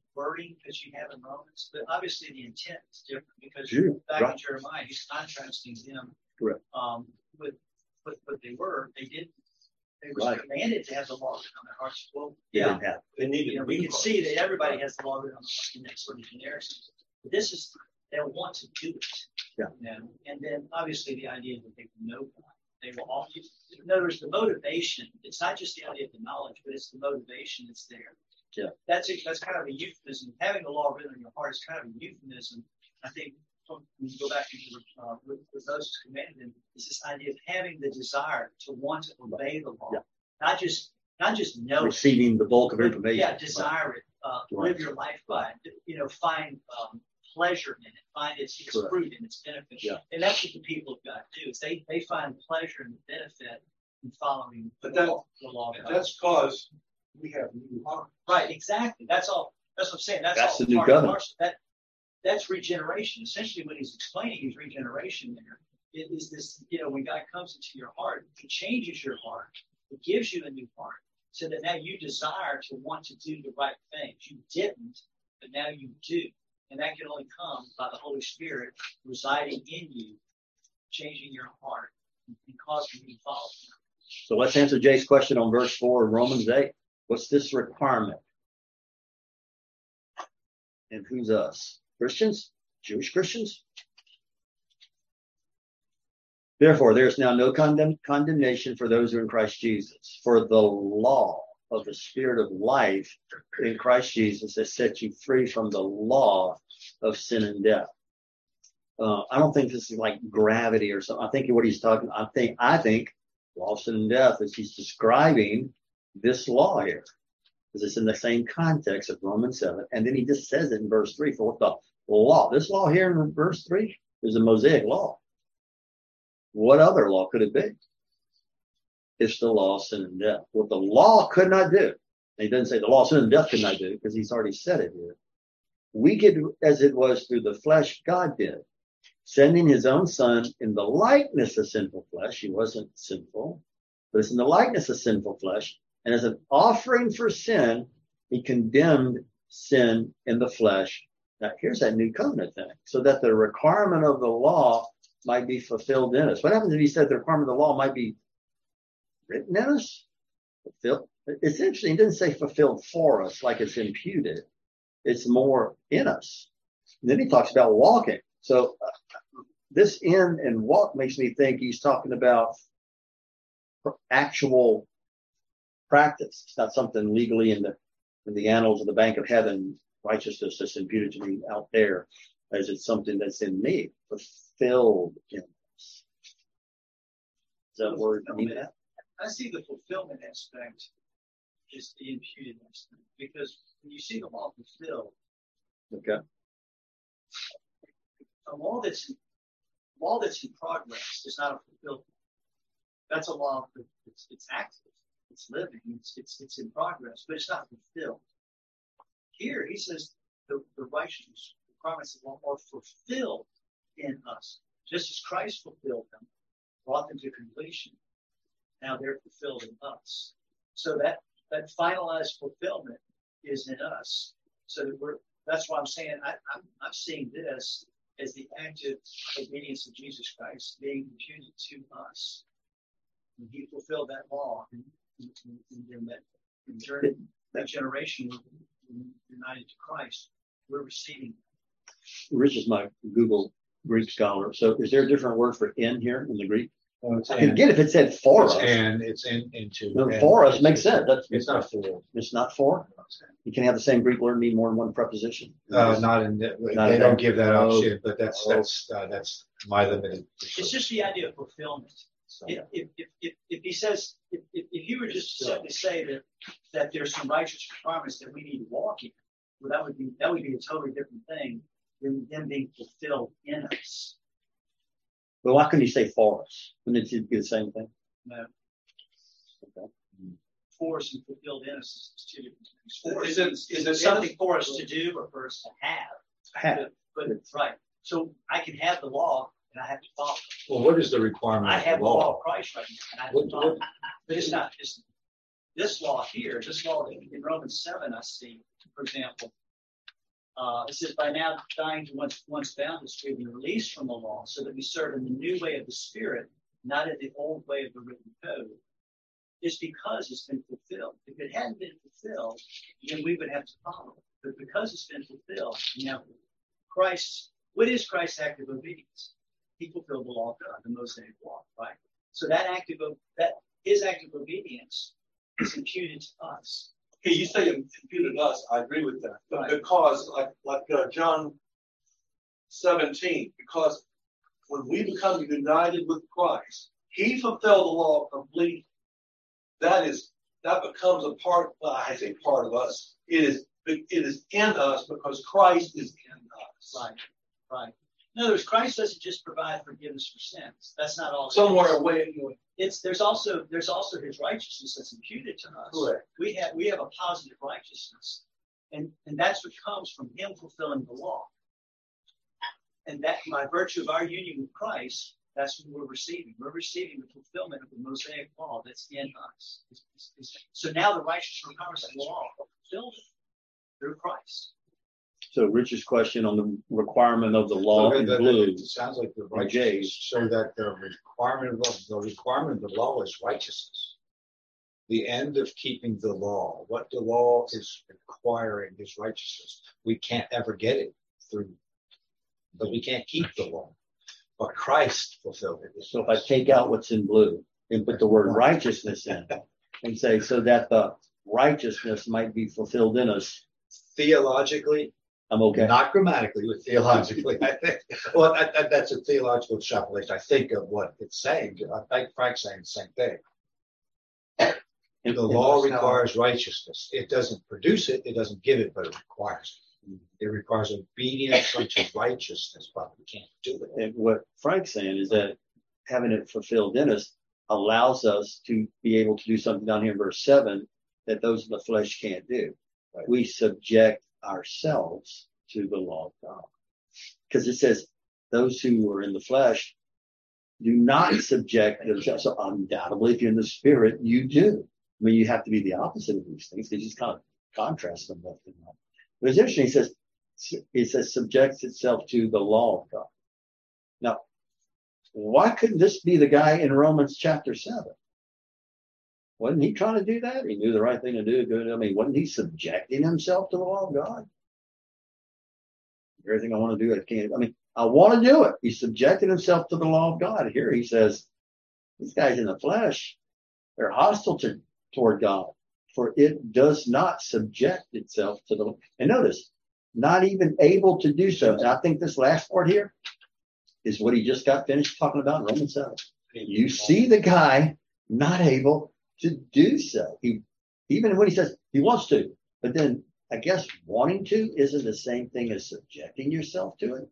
wording that you have in Romans, but obviously the intent is different because Sure, back right. in Jeremiah, he's contrasting them Correct. um, with, with what they were. They did. They were Right. commanded to have the law written on their hearts. Well, They yeah, didn't have. They needed you know, to we be can part. see that everybody has the law written on the heart in that sort of generic sense. But this is, they want to do it. Yeah. You know? And then obviously the idea that they will know God. They will all, in other words, the motivation, it's not just the idea of the knowledge, but it's the motivation that's there. Yeah. That's it. That's kind of a euphemism. Having the law written in your heart is kind of a euphemism. I think when you go back into uh, with, with those who commanded them, it's this idea of having the desire to want to obey the law, Yeah. not just not just know it, Receiving the bulk of but, information. yeah, desire it, uh, Right. live your life by it, you know, find um, pleasure in it, find its, its Correct. fruit and its benefit. Yeah. And that's what the people of God do. Is they they find pleasure and benefit in following But the that- law, the law of And God. that's cause we have new hearts. Right, exactly. That's all. That's what I'm saying. That's, That's all the new part of covenant. our- That that's regeneration. Essentially, what he's explaining is regeneration. There, it is this. You know, when God comes into your heart, He changes your heart. It gives you a new heart, so that now you desire to want to do the right things. You didn't, but now you do, and that can only come by the Holy Spirit residing in you, changing your heart, and causing you to follow Him. So let's answer Jay's question on verse four of Romans eight. What's this requirement? And who's us? Christians? Jewish Christians? Therefore, there is now no condemn- condemnation for those who are in Christ Jesus. For the law of the Spirit of life in Christ Jesus has set you free from the law of sin and death. Uh, I don't think this is like gravity or something. I think what he's talking, I think, I think law of sin and death is he's describing this law here. Because it's in the same context of Romans seven. And then he just says it in verse three for what the law. This law here in verse three is a Mosaic law. What other law could it be? It's the law of sin and death. What the law could not do. And he doesn't say the law of sin and death could not do because he's already said it here. Wicked as it was through the flesh, God did. Sending his own son in the likeness of sinful flesh. He wasn't sinful, but it's in the likeness of sinful flesh. And as an offering for sin, he condemned sin in the flesh. Now, here's that new covenant thing. So that the requirement of the law might be fulfilled in us. What happens if he said the requirement of the law might be written in us? Fulfilled. It's interesting. He didn't say fulfilled for us like it's imputed. It's more in us. And then he talks about walking. So uh, this in and walk makes me think he's talking about actual practice. It's not something legally in the in the annals of the bank of heaven, righteousness that's imputed to me out there, as it's something that's in me, fulfilled in us. Does that word mean that? I see the fulfillment aspect is the imputed aspect, because when you see the law fulfilled, Okay. a law that's law that's in progress is not a fulfillment. That's a law that it's, it's active, it's living, it's, it's it's in progress, but it's not fulfilled. Here he says the, the righteousness requirements of the law are fulfilled in us, just as Christ fulfilled them, brought them to completion. Now they're fulfilled in us. So that that finalized fulfillment is in us. So that we're that's why I'm saying I, I'm I'm seeing this as the active obedience of Jesus Christ being imputed to us. And he fulfilled that law, and, and, and, and that and during that generation united to Christ, we're receiving. Rich is my Google Greek scholar. So is there a different word for in here in the Greek? Well, it's I could and, get if it said for it's us. and it's in into No, and. for us It's- makes it's- sense. That's It's not for. It's not for. You can have the same Greek word mean more than one preposition. Uh, not in, the- Not they in don't that. give that Oh. option, but that's, that's, uh, that's my limited. It's just the idea of fulfillment. So, If, if, if, if, if he says, if, if, if you were just to simply say that, that there's some righteous requirements that we need to walk in, well, that would be, that would be a totally different thing than them being fulfilled in us. But why couldn't you say for us? Wouldn't it be the same thing? No. Okay. For us and fulfilled in us is two different things. For Is us it- is, is is it something for us to do or for us to have. Have. But, but right. So I can have the law and I have to follow it. well, what is the requirement I of have the the law law? of Christ right now, and I have What- to follow it. But it's not just this law here. This law in Romans seven, I see, for example, Uh, it says, by now dying to once once bound us, we've been released from the law, so that we serve in the new way of the Spirit, not in the old way of the written code. It's because it's been fulfilled. If it hadn't been fulfilled, then we would have to follow it. But because it's been fulfilled, now Christ, what is Christ's act of obedience? He fulfilled the law of God, the Mosaic law, right? So that act of that his act of obedience is imputed to us. Okay, you say imputed to us. I agree with that. But Right. because, like, like uh, John seventeen, because when we become united with Christ, He fulfilled the law completely. That is, that becomes a part. Well, I say part of us. It is, it is in us because Christ is in us. Right, right. In other words, Christ doesn't just provide forgiveness for sins. That's not all. it Somewhere is. away. It's there's also there's also His righteousness that's imputed to us. Correct. We have we have a positive righteousness, and and that's what comes from Him fulfilling the law. And that by virtue of our union with Christ, that's what we're receiving. We're receiving the fulfillment of the Mosaic law that's in us. It's, it's, it's, so now the righteous requirements of the law are fulfilled through Christ. So Richard's question on the requirement of the law So in that- that- blue. It sounds like the Or J's. righteousness, so that the requirement of the, the requirement of the law is righteousness. The end of keeping the law, what the law is requiring is righteousness. We can't ever get it through, but we can't keep the law. But Christ fulfilled it. So if I take out what's in blue and put the word righteousness in and say, so that the righteousness might be fulfilled in us, Theologically, I'm okay. not grammatically, but theologically, I think. Well, that, that, that's a theological extrapolation. I think of what it's saying. I think Frank's saying the same thing. And The and law that's how- requires righteousness. It doesn't produce it. It doesn't give it, but it requires it. It requires obedience unto righteousness, but we can't do it. And what Frank's saying is that having it fulfilled in us allows us to be able to do something down here in verse seven that those in the flesh can't do. Right. We subject ourselves to the law of God. Because it says those who are in the flesh do not subject themselves. So undoubtedly, if you're in the spirit, you do. I mean, you have to be the opposite of these things. They just kind of contrast them left and right. But it's interesting. He says, it says subjects itself to the law of God. Now, why couldn't this be the guy in Romans chapter seven? Wasn't he trying to do that? He knew the right thing to do. Good. I mean, wasn't he subjecting himself to the law of God? Everything I want to do, I can't. I mean, I want to do it. He subjected himself to the law of God. Here he says, these guys in the flesh, they're hostile to, toward God, for it does not subject itself to the law. And notice, not even able to do so. And I think this last part here is what he just got finished talking about in Romans seven. You see the guy not able to do so. He, even when he says he wants to, but then I guess wanting to isn't the same thing as subjecting yourself to it.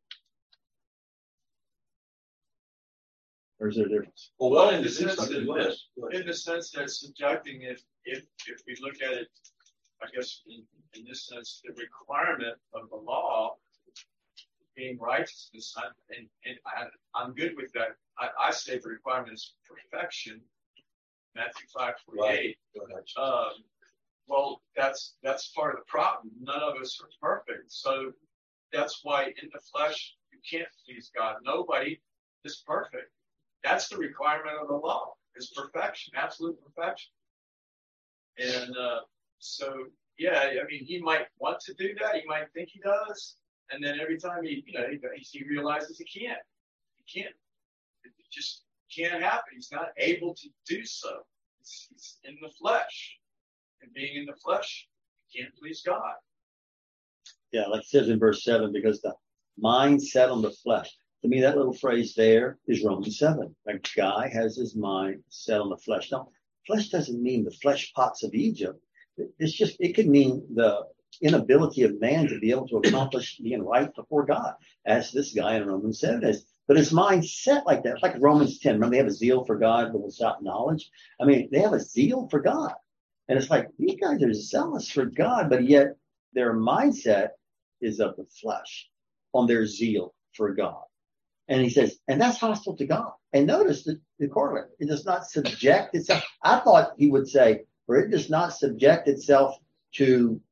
Or is there a difference? Well, Well, one in in the the sense sense that, that- in the sense that subjecting, if, if, if we look at it, I guess, in, in this sense, the requirement of the law being righteousness, I, and, and I, I'm good with that. I, I say the requirement is perfection, Matthew five forty-eight. Um, well, that's, that's part of the problem. None of us are perfect. So that's why in the flesh, you can't please God. Nobody is perfect. That's the requirement of the law, is perfection, absolute perfection. And uh, so, yeah, I mean, he might want to do that. He might think he does. And then every time he, you know, he, he realizes he can't. He can't. It just can't happen. He's not able to do so. He's, he's in the flesh. And being in the flesh, you can't please God. Yeah, like it says in verse seven, because the mind set on the flesh. To me, that little phrase there is Romans seven. A guy has his mind set on the flesh. Now, flesh doesn't mean the flesh pots of Egypt. It's just, it could mean the inability of man to be able to accomplish being right before God, as this guy in Romans seven is. But his mind's set like that. It's like Romans ten. Remember, they have a zeal for God, but without knowledge. I mean, they have a zeal for God. And it's like, these guys are zealous for God, but yet their mindset is of the flesh on their zeal for God. And he says, and that's hostile to God. And notice the, the correlate. It does not subject itself. I thought he would say, for it does not subject itself to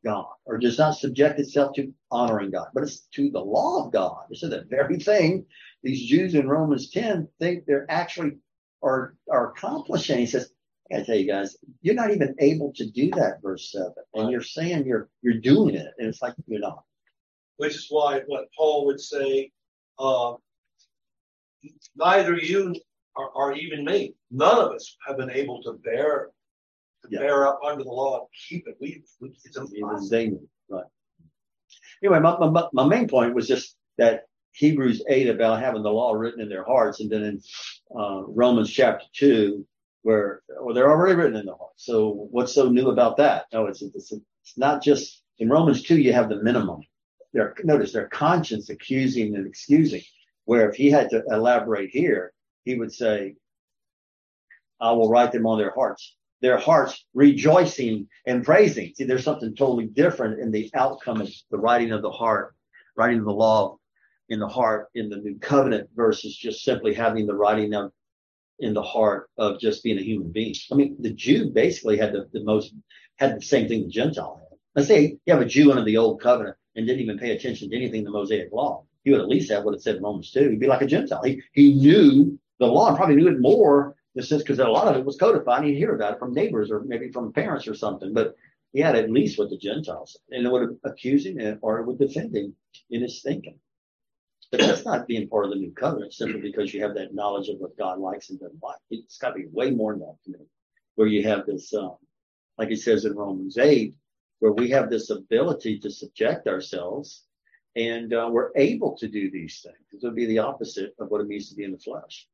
God, or does not subject itself to honoring God, but it's to the law of God. This is the very thing these Jews in Romans ten think they're actually are, are accomplishing. He says, I gotta tell you guys, you're not even able to do that, verse seven. And you're saying you're you're doing it, and it's like you're not. Which is why what Paul would say, uh, neither you or, or even me, none of us have been able to bear to Yeah. bear up under the law and keep it. We, we it's impossible. Right. Anyway, my, my my main point was just that Hebrews eight about having the law written in their hearts, and then in uh, Romans chapter two, where well, they're already written in the heart. So what's so new about that? No, it's it's it's not just in Romans two. You have the minimum. Their notice their conscience accusing and excusing. Where if he had to elaborate here, he would say, "I will write them on their hearts." Their hearts rejoicing and praising. See, there's something totally different in the outcome of the writing of the heart, writing of the law in the heart in the new covenant versus just simply having the writing of in the heart of just being a human being. I mean, the Jew basically had the, the most, had the same thing the Gentile had. Let's say you have a Jew under the old covenant and didn't even pay attention to anything in the Mosaic law. He would at least have what it said in Romans two. He'd be like a Gentile. He, he knew the law and probably knew it more in the sense because a lot of it was codified. And he'd hear about it from neighbors or maybe from parents or something. But he had at least what the Gentiles had. And it would accuse him or it would defend him in his thinking. But that's not being part of the new covenant simply because you have that knowledge of what God likes and doesn't like. It's got to be way more than that to me. Where you have this, um, like he says in Romans eight, where we have this ability to subject ourselves and uh, we're able to do these things. It would be the opposite of what it means to be in the flesh.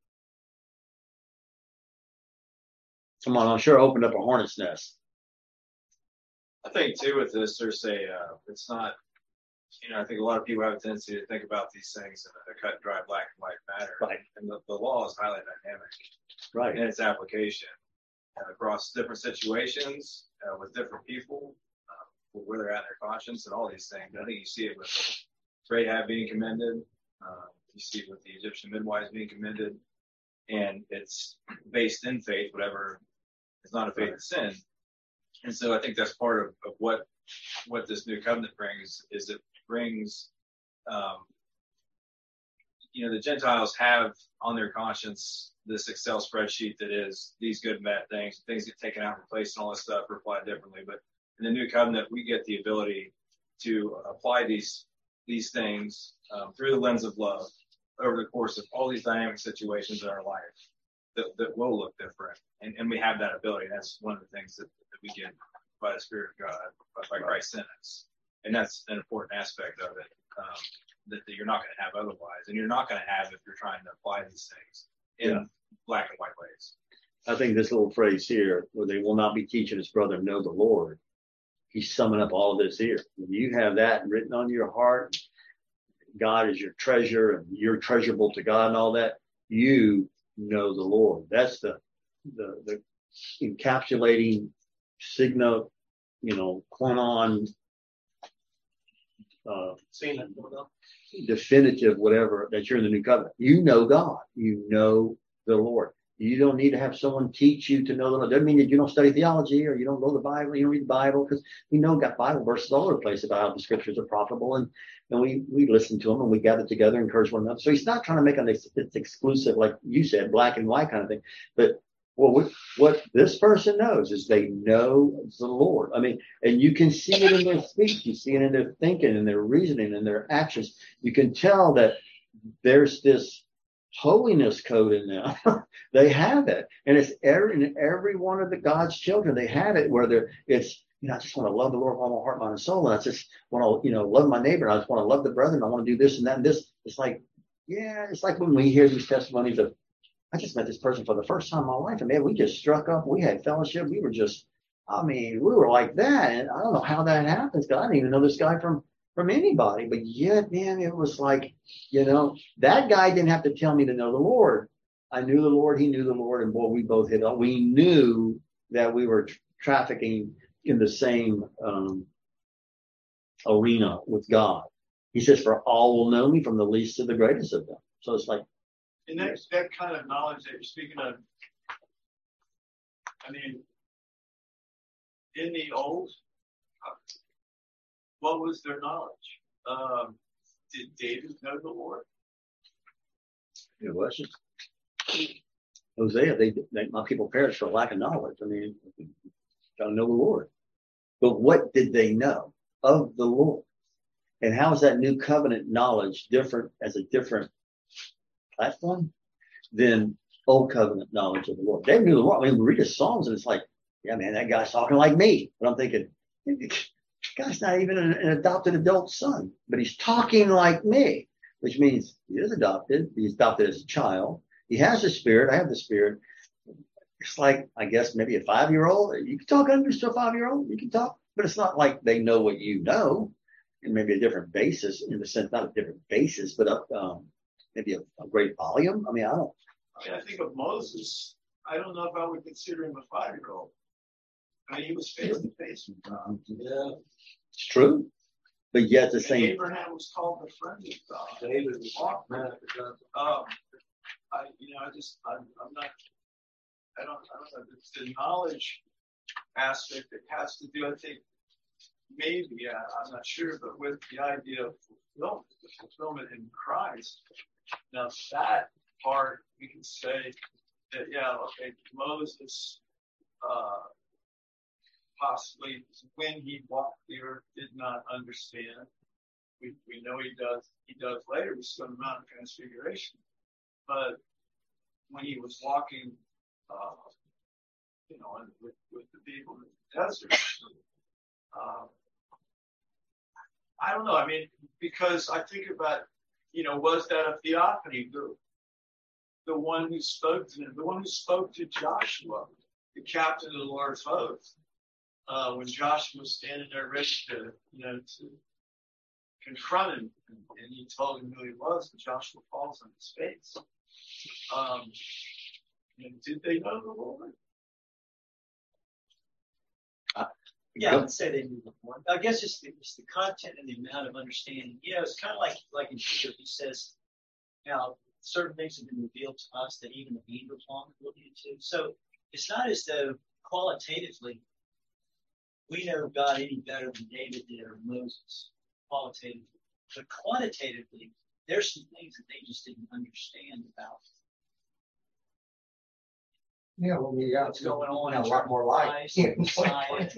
Come on, I'm sure I opened up a hornet's nest. I think too with this, there's a, uh, it's not, you know, I think a lot of people have a tendency to think about these things in a cut and dry black and white manner. Right. And the, the law is highly dynamic Right. in its application uh, across different situations uh, with different people, uh, where they're at in their conscience and all these things. I think you see it with Rahab being commended. Uh, you see it with the Egyptian midwives being commended. And it's based in faith, whatever is not a faith of sin. And so I think that's part of, of what what this new covenant brings is it brings, um, you know, the Gentiles have on their conscience this Excel spreadsheet that is these good and bad things, things get taken out, replaced, and all this stuff are applied differently. But in the new covenant, we get the ability to apply these these things um, through the lens of love over the course of all these dynamic situations in our life that, that will look different. And, and we have that ability. That's one of the things that, that we get by the Spirit of God, by, by Christ in us. And that's an important aspect of it um, that, that you're not going to have otherwise. And you're not going to have if you're trying to apply these things in yeah. black and white ways. I think this little phrase here, where they will not be teaching his brother, know the Lord, he's summing up all of this here. When you have that written on your heart, God is your treasure and you're treasurable to God and all that, you know the Lord. That's the the, the encapsulating signal, you know, quanon, uh, definitive, whatever, that you're in the new covenant. You know God. You know the Lord. You don't need to have someone teach you to know the Lord. Doesn't mean that you don't study theology or you don't know the Bible, you don't read the Bible, because we know got Bible verses all over the place about how the scriptures are profitable, and, and we, we listen to them and we gather together and encourage one another. So he's not trying to make it it's exclusive, like you said, black and white kind of thing. But well, what, what this person knows is they know the Lord. I mean, and you can see it in their speech. You see it in their thinking and their reasoning and their actions. You can tell that there's this holiness code in them. They have it. And it's every, in every one of the God's children. They have it where they're, it's, you know, I just want to love the Lord with all my heart, mind, and soul. And I just want to, you know, love my neighbor. And I just want to love the brethren. I want to do this and that and this. It's like, yeah, it's like when we hear these testimonies of, I just met this person for the first time in my life. And man, we just struck up. We had fellowship. We were just, I mean, we were like that. And I don't know how that happens, because I didn't even know this guy from, from anybody. But yet, man, it was like, you know, that guy didn't have to tell me to know the Lord. I knew the Lord. He knew the Lord. And boy, we both hit up. We knew that we were tra- trafficking in the same um, arena with God. He says, for all will know me, from the least to the greatest of them. So it's like, and that, that kind of knowledge that you're speaking of, I mean, in the old, what was their knowledge? Um, did David know the Lord? It wasn't. Hosea, they, they my people perish for lack of knowledge. I mean, don't know the Lord. But what did they know of the Lord? And how is that new covenant knowledge different as a different platform than old covenant knowledge of the Lord? They knew the Lord. I mean, we read his Psalms and it's like, yeah, man, that guy's talking like me. But I'm thinking, guy's not even an, an adopted adult son, but he's talking like me, which means he is adopted. He's adopted as a child. He has the Spirit. I have the Spirit. It's like, I guess, maybe a five-year-old. You can talk English to a five-year-old. You can talk, but it's not like they know what you know. And maybe a different basis, in the sense, not a different basis, but a, um, maybe a, a great volume. I mean, I don't. I mean, I think of Moses. I don't know if I would consider him a five-year-old. I mean, he was face to face with God. Yeah, it's true. But yet the And same. Abraham was called the friend of God. David was walked man after God. Um, I, you know, I just, I'm, I'm not. I don't, I don't know. It's the knowledge aspect that has to do. I think maybe, yeah, I'm not sure, but with the idea of fulfillment, the fulfillment in Christ. Now that part, we can say that, yeah, okay, Moses, uh, possibly when he walked the earth did not understand. We we know he does. He does later with some amount of transfiguration, but when he was walking, uh, you know, with with the people in the desert. Uh, I don't know. I mean, because I think about, you know, was that a theophany? The, the one who spoke to him, the one who spoke to Joshua, the captain of the Lord's host, uh, when Joshua was standing there ready to, you know, to confront him, and, and he told him who he was, and Joshua falls on his face. Um, and did they know the Lord? Yeah, I would say they knew the Lord. I guess it's the, it's the content and the amount of understanding. You know, it's kind of like like in Peter, he says, now certain things have been revealed to us that even the angels long to look into. So it's not as though qualitatively we know God any better than David did or Moses, qualitatively. But quantitatively, there's some things that they just didn't understand about. Yeah, well, we got What's going on a in lot more light. science,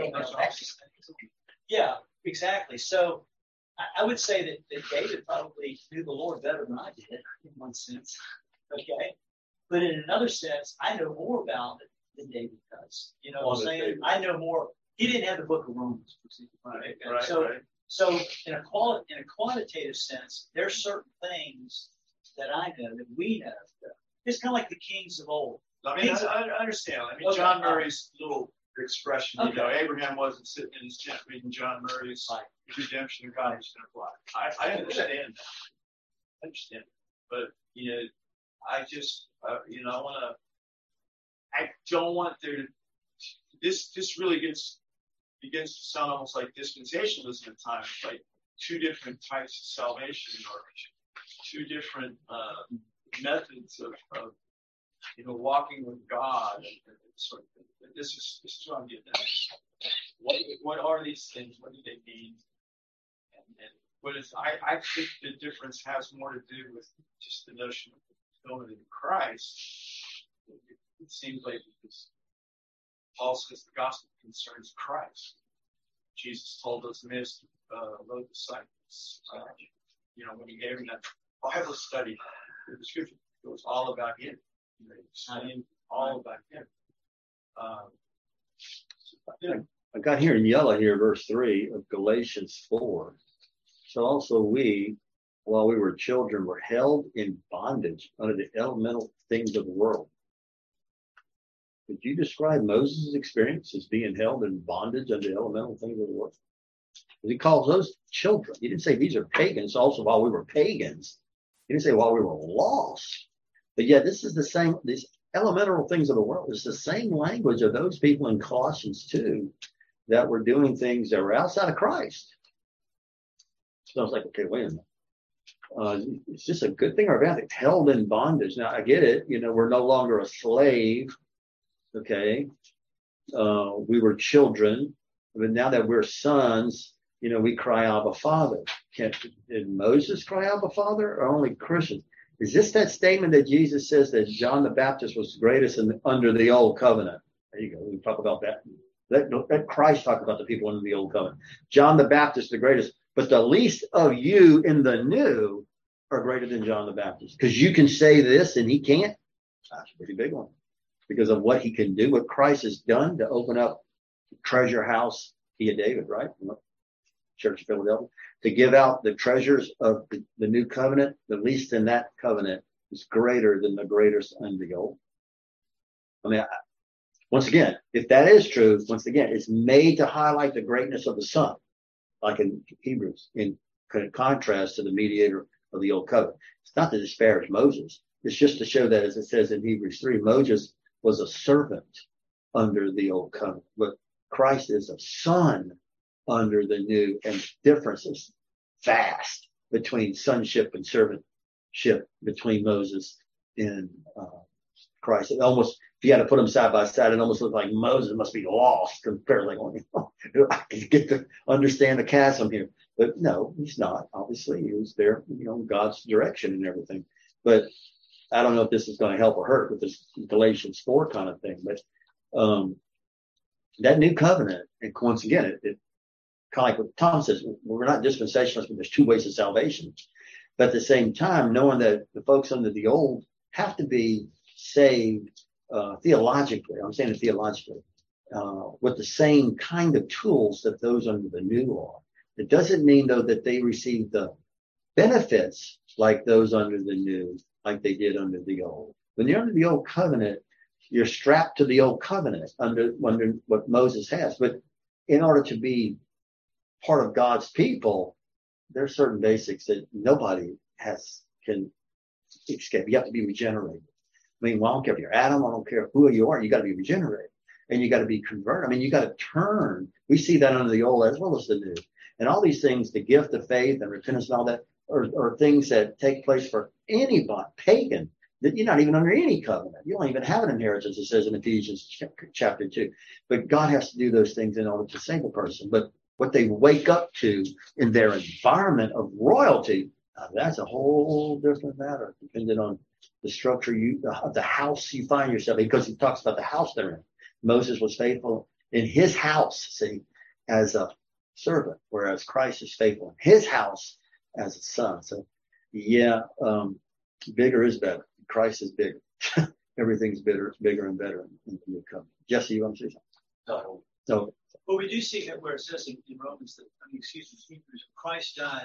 Yeah, exactly. So I, I would say that, that David probably knew the Lord better than I did, in one sense. Okay. But in another sense, I know more about it than David does. You know what I'm saying? I know more. He didn't have the book of Romans. Right, right, so, right. so in a quali- in a quantitative sense, there's certain things that I know that we know. It's kind of like the kings of old. I mean, I, I understand. I mean, okay. John Murray's little expression, okay. you know, Abraham wasn't sitting in his tent reading John Murray's like, redemption of God is going to fly. I, I understand that. I understand. But, you know, I just, uh, you know, I want to, I don't want there to, this, this really gets, begins to sound almost like dispensationalism at times, like two different types of salvation or two different uh, methods of, of you know, walking with God. And, and sort of, this is this is what I'm getting at. What what are these things? What do they mean? And, and what is I, I think the difference has more to do with just the notion of fulfillment in Christ. It, it seems like because Paul says the gospel concerns Christ. Jesus told us this uh, low disciples. Uh, you know, when he gave him that Bible study, the scripture, it was all about him. I mean, all about him. Um, yeah. I got here in yellow here, verse three of Galatians four. So also we, while we were children, were held in bondage under the elemental things of the world. Could you describe Moses' experience as being held in bondage under the elemental things of the world? He calls those children. He didn't say these are pagans. Also, while we were pagans, he didn't say while we were lost. But yet, this is the same, these elemental things of the world. It's the same language of those people in Colossians two that were doing things that were outside of Christ. So I was like, okay, wait a minute. Uh, it's just a good thing or a bad thing? Held in bondage. Now, I get it. You know, we're no longer a slave. Okay. Uh, we were children. But now that we're sons, you know, we cry Abba Father. Can, did Moses cry Abba Father or only Christians? Is this that statement that Jesus says that John the Baptist was the greatest in the, under the old covenant? There you go. We talk about that. Let, let Christ talk about the people under the old covenant. John the Baptist, the greatest, but the least of you in the new are greater than John the Baptist. Because you can say this and he can't. That's a pretty big one. Because of what he can do, what Christ has done to open up the treasure house, he and David, right? Church of Philadelphia, to give out the treasures of the, the new covenant, the least in that covenant is greater than the greatest under the old. I mean, I, once again, if that is true, once again, it's made to highlight the greatness of the Son, like in Hebrews, in contrast to the mediator of the old covenant. It's not to disparage Moses. It's just to show that, as it says in Hebrews three, Moses was a servant under the old covenant, but Christ is a son under the new, and differences vast between sonship and servantship between Moses and uh, Christ. It almost, if you had to put them side by side, it almost looked like Moses must be lost compared to, like, oh, I can get to understand the chasm here. But no, he's not. Obviously, he was there, you know, God's direction and everything. But I don't know if this is going to help or hurt with this Galatians four kind of thing. But um, that new covenant, and once again, it, it kind of like what Tom says, we're not dispensationalists, but there's two ways of salvation. But at the same time, knowing that the folks under the old have to be saved uh, theologically, I'm saying it theologically, uh, with the same kind of tools that those under the new are. It doesn't mean, though, that they receive the benefits like those under the new, like they did under the old. When you're under the old covenant, you're strapped to the old covenant under, under what Moses has. But in order to be part of God's people, there are certain basics that nobody has can escape. You have to be regenerated. I mean, well, I don't care if you're Adam, I don't care who you are, you got to be regenerated. And you got to be converted. I mean, you got to turn. We see that under the old as well as the new. And all these things, the gift of faith and repentance and all that, are, are things that take place for anybody, pagan, that you're not even under any covenant. You don't even have an inheritance, it says in Ephesians chapter two. But God has to do those things in order to save a person. But what they wake up to in their environment of royalty, uh, that's a whole different matter, depending on the structure you, uh, the house you find yourself in, because he talks about the house they're in. Moses was faithful in his house, see, as a servant, whereas Christ is faithful in his house as a son. So, yeah, um, bigger is better. Christ is bigger. Everything's bigger, bigger and better in the new covenant. Jesse, you want to say something? No. No. Well, we do see that where it says in, in Romans that, I mean, excuse me, Hebrews, Christ died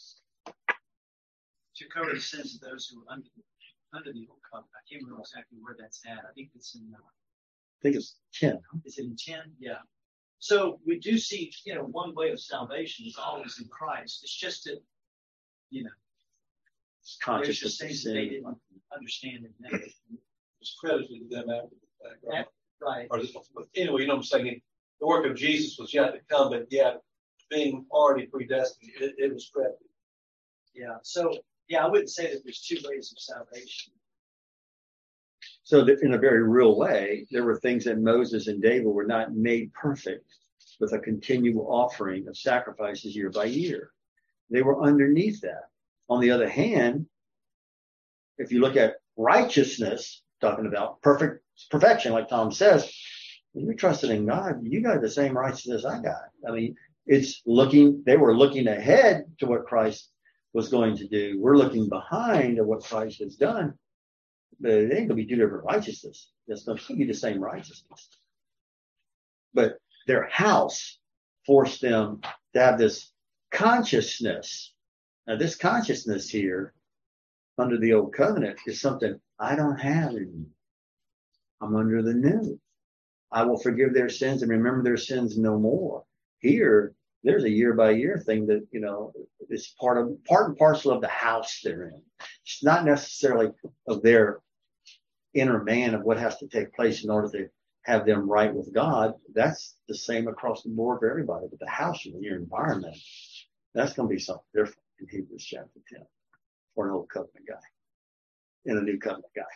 to cover the sins of those who were under, under the old covenant. I can't remember exactly where that's at. I think it's in, uh, I think it's ten. Is it in ten? Yeah. So we do see, you know, one way of salvation is always in Christ. It's just that, you know, Conscious there's just of things sin. that they didn't understand in that. It's credited to them after the fact, right? Right. Or just, anyway, you know what I'm saying? The work of Jesus was yet to come, but yet being already predestined, it, it was credited. Yeah. So, yeah, I wouldn't say that there's two ways of salvation. So that in a very real way, there were things that Moses and David were not made perfect with a continual offering of sacrifices year by year. They were underneath that. On the other hand, if you look at righteousness, talking about perfect perfection, like Tom says, when you're trusting in God, you got the same righteousness I got. I mean, it's looking, they were looking ahead to what Christ was going to do. We're looking behind at what Christ has done. But it ain't going to be two different righteousness. It's going to be the same righteousness. But their house forced them to have this consciousness. Now, this consciousness here under the old covenant is something I don't have anymore. I'm under the new. I will forgive their sins and remember their sins no more. Here, there's a year by year thing that, you know, is part of part and parcel of the house they're in. It's not necessarily of their inner man of what has to take place in order to have them right with God. That's the same across the board for everybody. But the house in your environment, that's going to be something different in Hebrews chapter ten for an old covenant guy and a new covenant guy.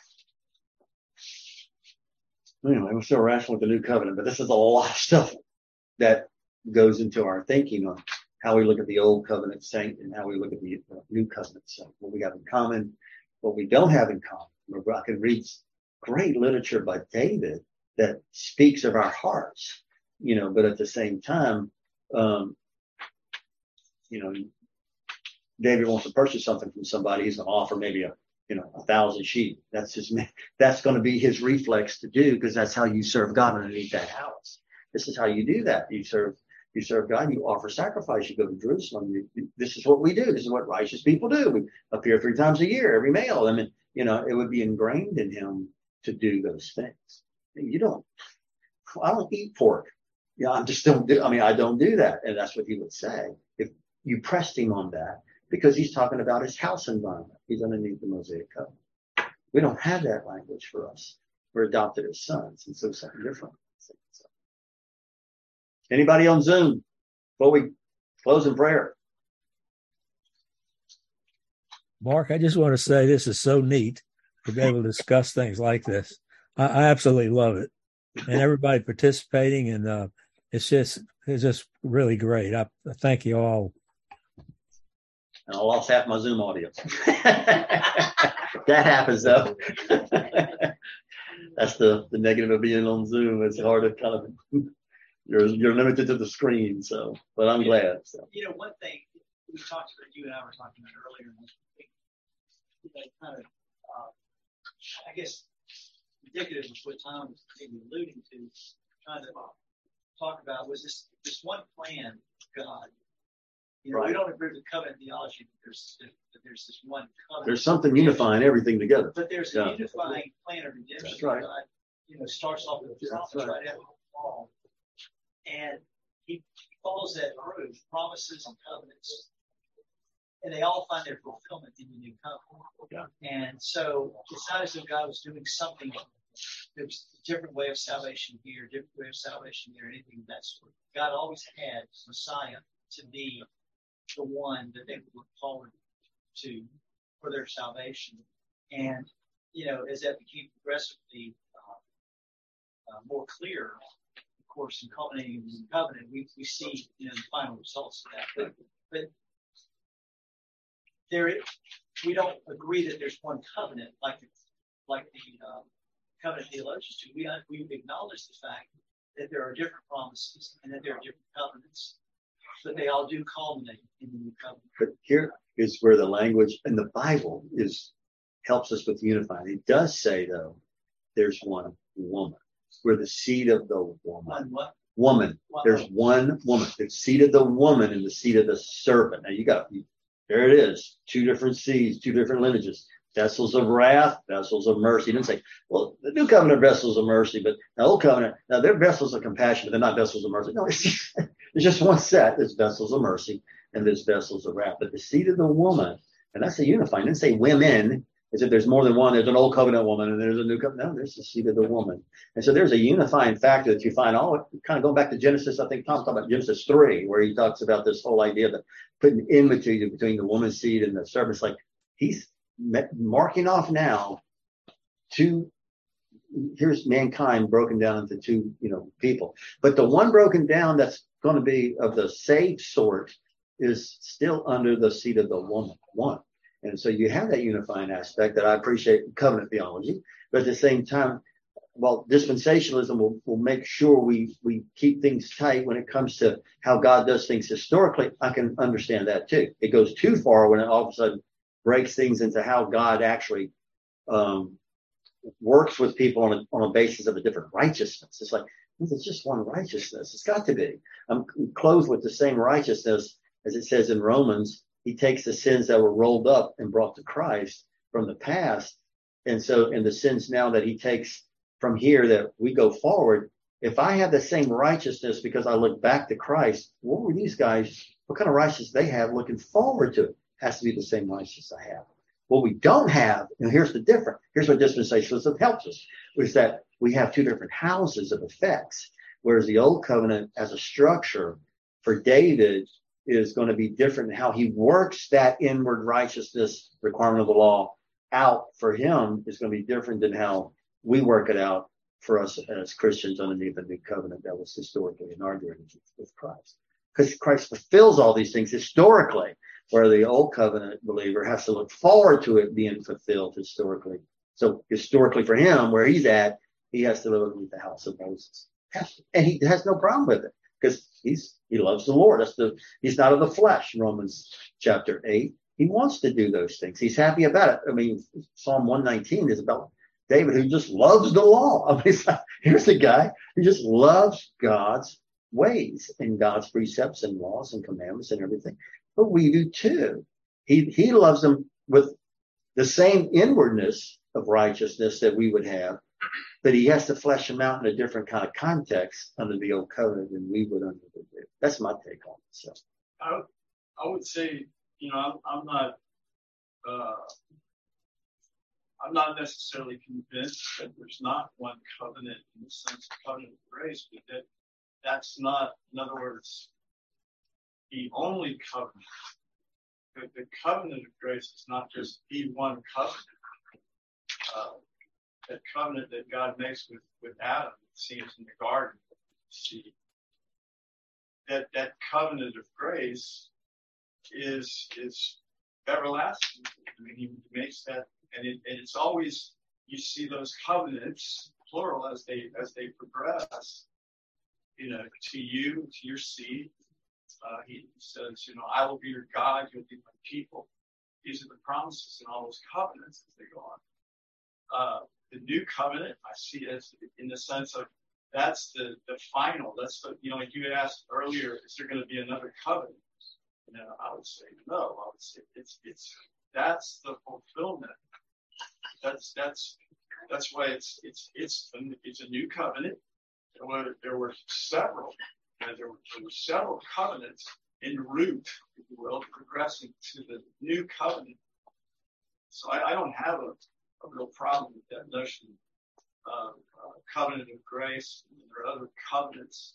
Anyway, we're still wrestling with the new covenant, but this is a lot of stuff that goes into our thinking on how we look at the old covenant saint and how we look at the new covenant saint. What we have in common, what we don't have in common. I can read great literature by David that speaks of our hearts, you know, but at the same time, um, you know, David wants to purchase something from somebody. He's going to offer maybe a, you know, a thousand sheep. That's his, that's going to be his reflex to do, because that's how you serve God underneath that house. This is how you do that. You serve, you serve God. You offer sacrifice. You go to Jerusalem. You, you, this is what we do. This is what righteous people do. We appear three times a year, every male. I mean, you know, it would be ingrained in him to do those things. You don't, I don't eat pork. Yeah, I just don't do, I mean, I don't do that. And that's what he would say if you pressed him on that, because he's talking about his house environment. He's underneath the Mosaic covenant. We don't have that language for us. We're adopted as sons, and so something different. So, anybody on Zoom before we close in prayer? Mark, I just want to say this is so neat to be able to discuss things like this. I, I absolutely love it, and everybody participating, and uh, it's just it's just really great. I, I thank you all. And I lost half my Zoom audience. That happens though. That's the, the negative of being on Zoom. It's hard to kind of, you're you're limited to the screen. So, but I'm glad. So. You know, one thing we talked about, you and I were talking about earlier, that kind of, uh, I guess, indicative of what Tom was maybe alluding to, trying to talk about was this this one plan of God. You know, right. We don't agree with covenant theology, but there's, but there's this one covenant. There's something unifying everything together. But there's yeah. a unifying plan of redemption. That's right. God, you know, starts off with the promise right. right after the fall. And he follows that through, promises and covenants. And they all find their fulfillment in the new covenant. Yeah. And so it's not as though God was doing something. There's a different way of salvation here, different way of salvation there, anything of that sort. God always had Messiah to be the one that they would look forward to for their salvation. And, you know, as that became progressively uh, uh, more clear, of course, in culminating in the covenant, we, we see, you know, the final results of that. But, but there, we don't agree that there's one covenant like the, like the uh, covenant theologians do. We, we acknowledge the fact that there are different promises and that there are different covenants, but they all do culminate in the new covenant. But here is where the language in the Bible is helps us with unifying. It does say, though, there's one woman. We're the seed of the woman. One what? Woman. What? There's one woman. The seed of the woman and the seed of the serpent. Now you got, there it is. Two different seeds, two different lineages. Vessels of wrath, vessels of mercy. He didn't say, well, the new covenant are vessels of mercy, but the old covenant, now they're vessels of compassion, but they're not vessels of mercy. No, it's just, it's just one set. There's vessels of mercy and there's vessels of wrath. But the seed of the woman, and that's a unifying. It didn't say women, as if there's more than one. There's an old covenant woman and there's a new covenant. No, there's the seed of the woman. And so there's a unifying factor that you find all kind of going back to Genesis. I think Tom's talking about Genesis three, where he talks about this whole idea that putting enmity between the woman's seed and the serpent's, like he's marking off now two, here's mankind broken down into two, you know, people. But the one broken down that's going to be of the saved sort is still under the seed of the woman, one. And so you have that unifying aspect that I appreciate in covenant theology, but at the same time, well, dispensationalism will, will make sure we, we keep things tight when it comes to how God does things historically. I can understand that too. It goes too far when it all of a sudden breaks things into how God actually um, works with people on a, on a basis of a different righteousness. It's like, it's just one righteousness. It's got to be. I'm clothed with the same righteousness as it says in Romans. He takes the sins that were rolled up and brought to Christ from the past. And so, in the sins now that he takes from here that we go forward, if I have the same righteousness because I look back to Christ, what were these guys, what kind of righteousness they have looking forward to it? Has to be the same righteousness I have. What we don't have, and here's the difference, here's what dispensationalism helps us, is that we have two different houses of effects, whereas the old covenant as a structure for David is going to be different in how he works that inward righteousness requirement of the law out for him is going to be different than how we work it out for us as Christians underneath the new covenant that was historically inaugurated with Christ. because Christ fulfills all these things historically, where the old covenant believer has to look forward to it being fulfilled historically. So historically for him, where he's at, he has to live with the house of Moses. And he has no problem with it because he's he loves the Lord. That's the he's not of the flesh, Romans chapter eight. He wants to do those things. He's happy about it. I mean, Psalm one nineteen is about David who just loves the law. I mean, it's like, here's a guy who just loves God's ways and God's precepts and laws and commandments and everything. But we do too. He he loves them with the same inwardness of righteousness that we would have, but he has to flesh them out in a different kind of context under the old covenant than we would under the new. That's my take on it. So I, I would say, you know, I'm, I'm not, uh, I'm not necessarily convinced that there's not one covenant in the sense of covenant of grace, but that that's not, in other words, the only covenant. The, the covenant of grace is not just the one covenant. Uh, that covenant that God makes with, with Adam, it seems in the garden, see, that that covenant of grace is is everlasting. I mean, he makes that, and, it, and it's always, you see those covenants, plural, as they as they progress, you know, to you, to your seed. Uh, he says, you know, I will be your God, you'll be my people. These are the promises in all those covenants as they go on. Uh, the new covenant, I see as in the sense of that's the, the final. That's the, you know, like you had asked earlier, is there going to be another covenant? You know, I would say no. I would say it's it's that's the fulfillment. That's that's that's why it's it's it's a, it's a new covenant. There were, there were several, and there were, there were several covenants en route, if you will, progressing to the new covenant. So I, I don't have a a real problem with that notion of uh, covenant of grace. There are other covenants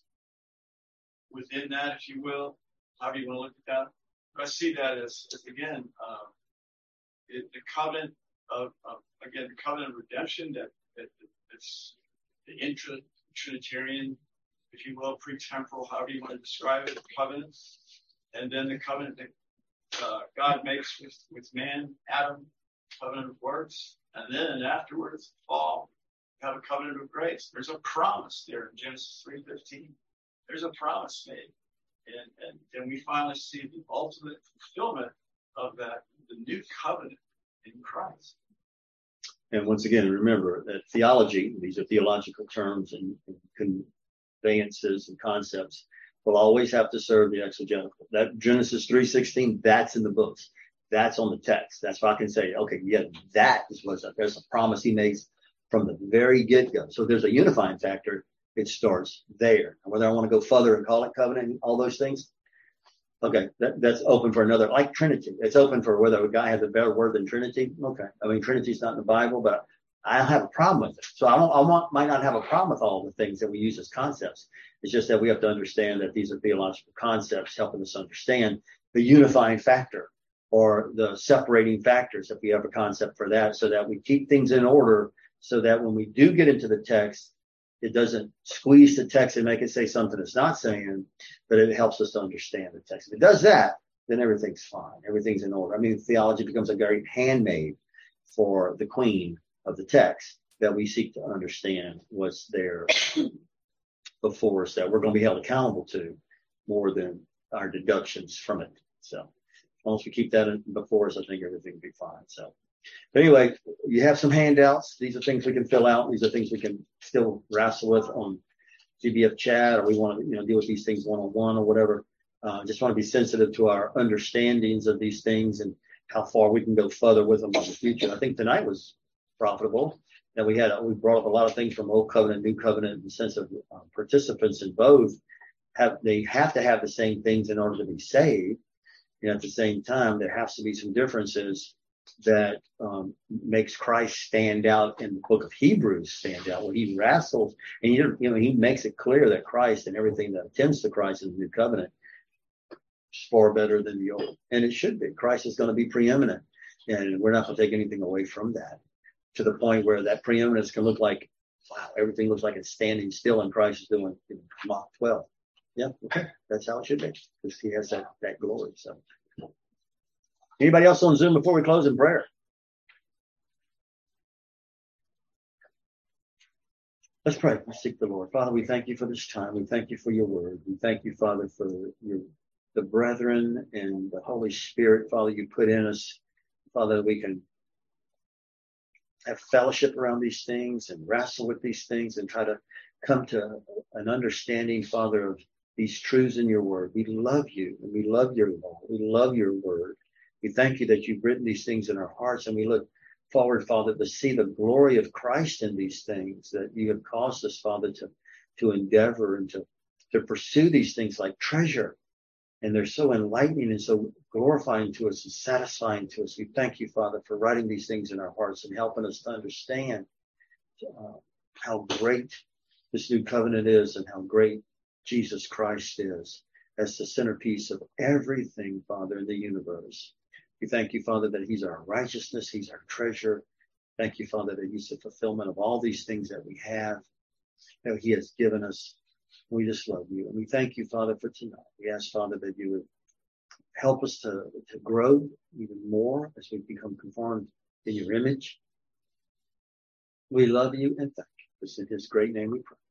within that, if you will, however you want to look at that. But I see that as, as again, uh, it, the covenant of, of, again, the covenant of redemption that, that that's the intra Trinitarian, if you will, pre-temporal, however you want to describe it, covenant. And then the covenant that uh, God makes with, with man, Adam, covenant of works. And then afterwards, fall, you have a covenant of grace. There's a promise there in Genesis three fifteen. There's a promise made. And, and then we finally see the ultimate fulfillment of that, the new covenant in Christ. And once again, remember that theology, these are theological terms and, and conveyances and concepts, will always have to serve the exegetical. That Genesis three sixteen, that's in the books. That's on the text. That's why I can say, okay, yeah, that is what's up. There's a promise he makes from the very get-go. So there's a unifying factor. It starts there. And whether I want to go further and call it covenant and all those things, okay, that, that's open for another, like Trinity. It's open for whether a guy has a better word than Trinity. Okay. I mean, Trinity's not in the Bible, but I don't have a problem with it. So I don't, I want, might not have a problem with all the things that we use as concepts. It's just that we have to understand that these are theological concepts helping us understand the unifying factor or the separating factors, if we have a concept for that, so that we keep things in order so that when we do get into the text, it doesn't squeeze the text and make it say something it's not saying, but it helps us to understand the text. If it does that, then everything's fine. Everything's in order. I mean, theology becomes a great handmaid for the queen of the text that we seek to understand what's there before us that we're going to be held accountable to more than our deductions from it. So as long as we keep that in before us, I think everything will be fine. So but anyway, you have some handouts. These are things we can fill out. These are things we can still wrestle with on G B F chat, or we want to, you know, deal with these things one-on-one or whatever. Uh, just want to be sensitive to our understandings of these things and how far we can go further with them in the future. I think tonight was profitable. That we had, we brought up a lot of things from Old Covenant, New Covenant, in the sense of uh, participants in both have, they have to have the same things in order to be saved. And at the same time, there has to be some differences that um, makes Christ stand out in the book of Hebrews stand out, where he wrestles and he, you know, he makes it clear that Christ and everything that attends to Christ in the new covenant is far better than the old. And it should be. Christ is going to be preeminent, and we're not going to take anything away from that, to the point where that preeminence can look like, wow, everything looks like it's standing still and Christ is doing, you know, Mach twelve. Yeah, okay. That's how it should be, because he has that, that glory. So, anybody else on Zoom before we close in prayer? Let's pray. Let's seek the Lord. Father, we thank you for this time. We thank you for your word. We thank you, Father, for your the brethren and the Holy Spirit, Father, you put in us, Father, that we can have fellowship around these things and wrestle with these things and try to come to an understanding, Father, of these truths in your word. We love you and we love your law. We love your word. We thank you that you've written these things in our hearts, and we look forward, Father, to see the glory of Christ in these things, that you have caused us, Father, to, to endeavor and to, to pursue these things like treasure. And they're so enlightening and so glorifying to us and satisfying to us. We thank you, Father, for writing these things in our hearts and helping us to understand uh, how great this new covenant is and how great Jesus Christ is as the centerpiece of everything, Father, in the universe. We thank you, Father, that he's our righteousness. He's our treasure. Thank you, Father, that he's the fulfillment of all these things that we have, that he has given us. We just love you. And we thank you, Father, for tonight. We ask, Father, that you would help us to, to grow even more as we become conformed in your image. We love you and thank you. It's in his great name we pray.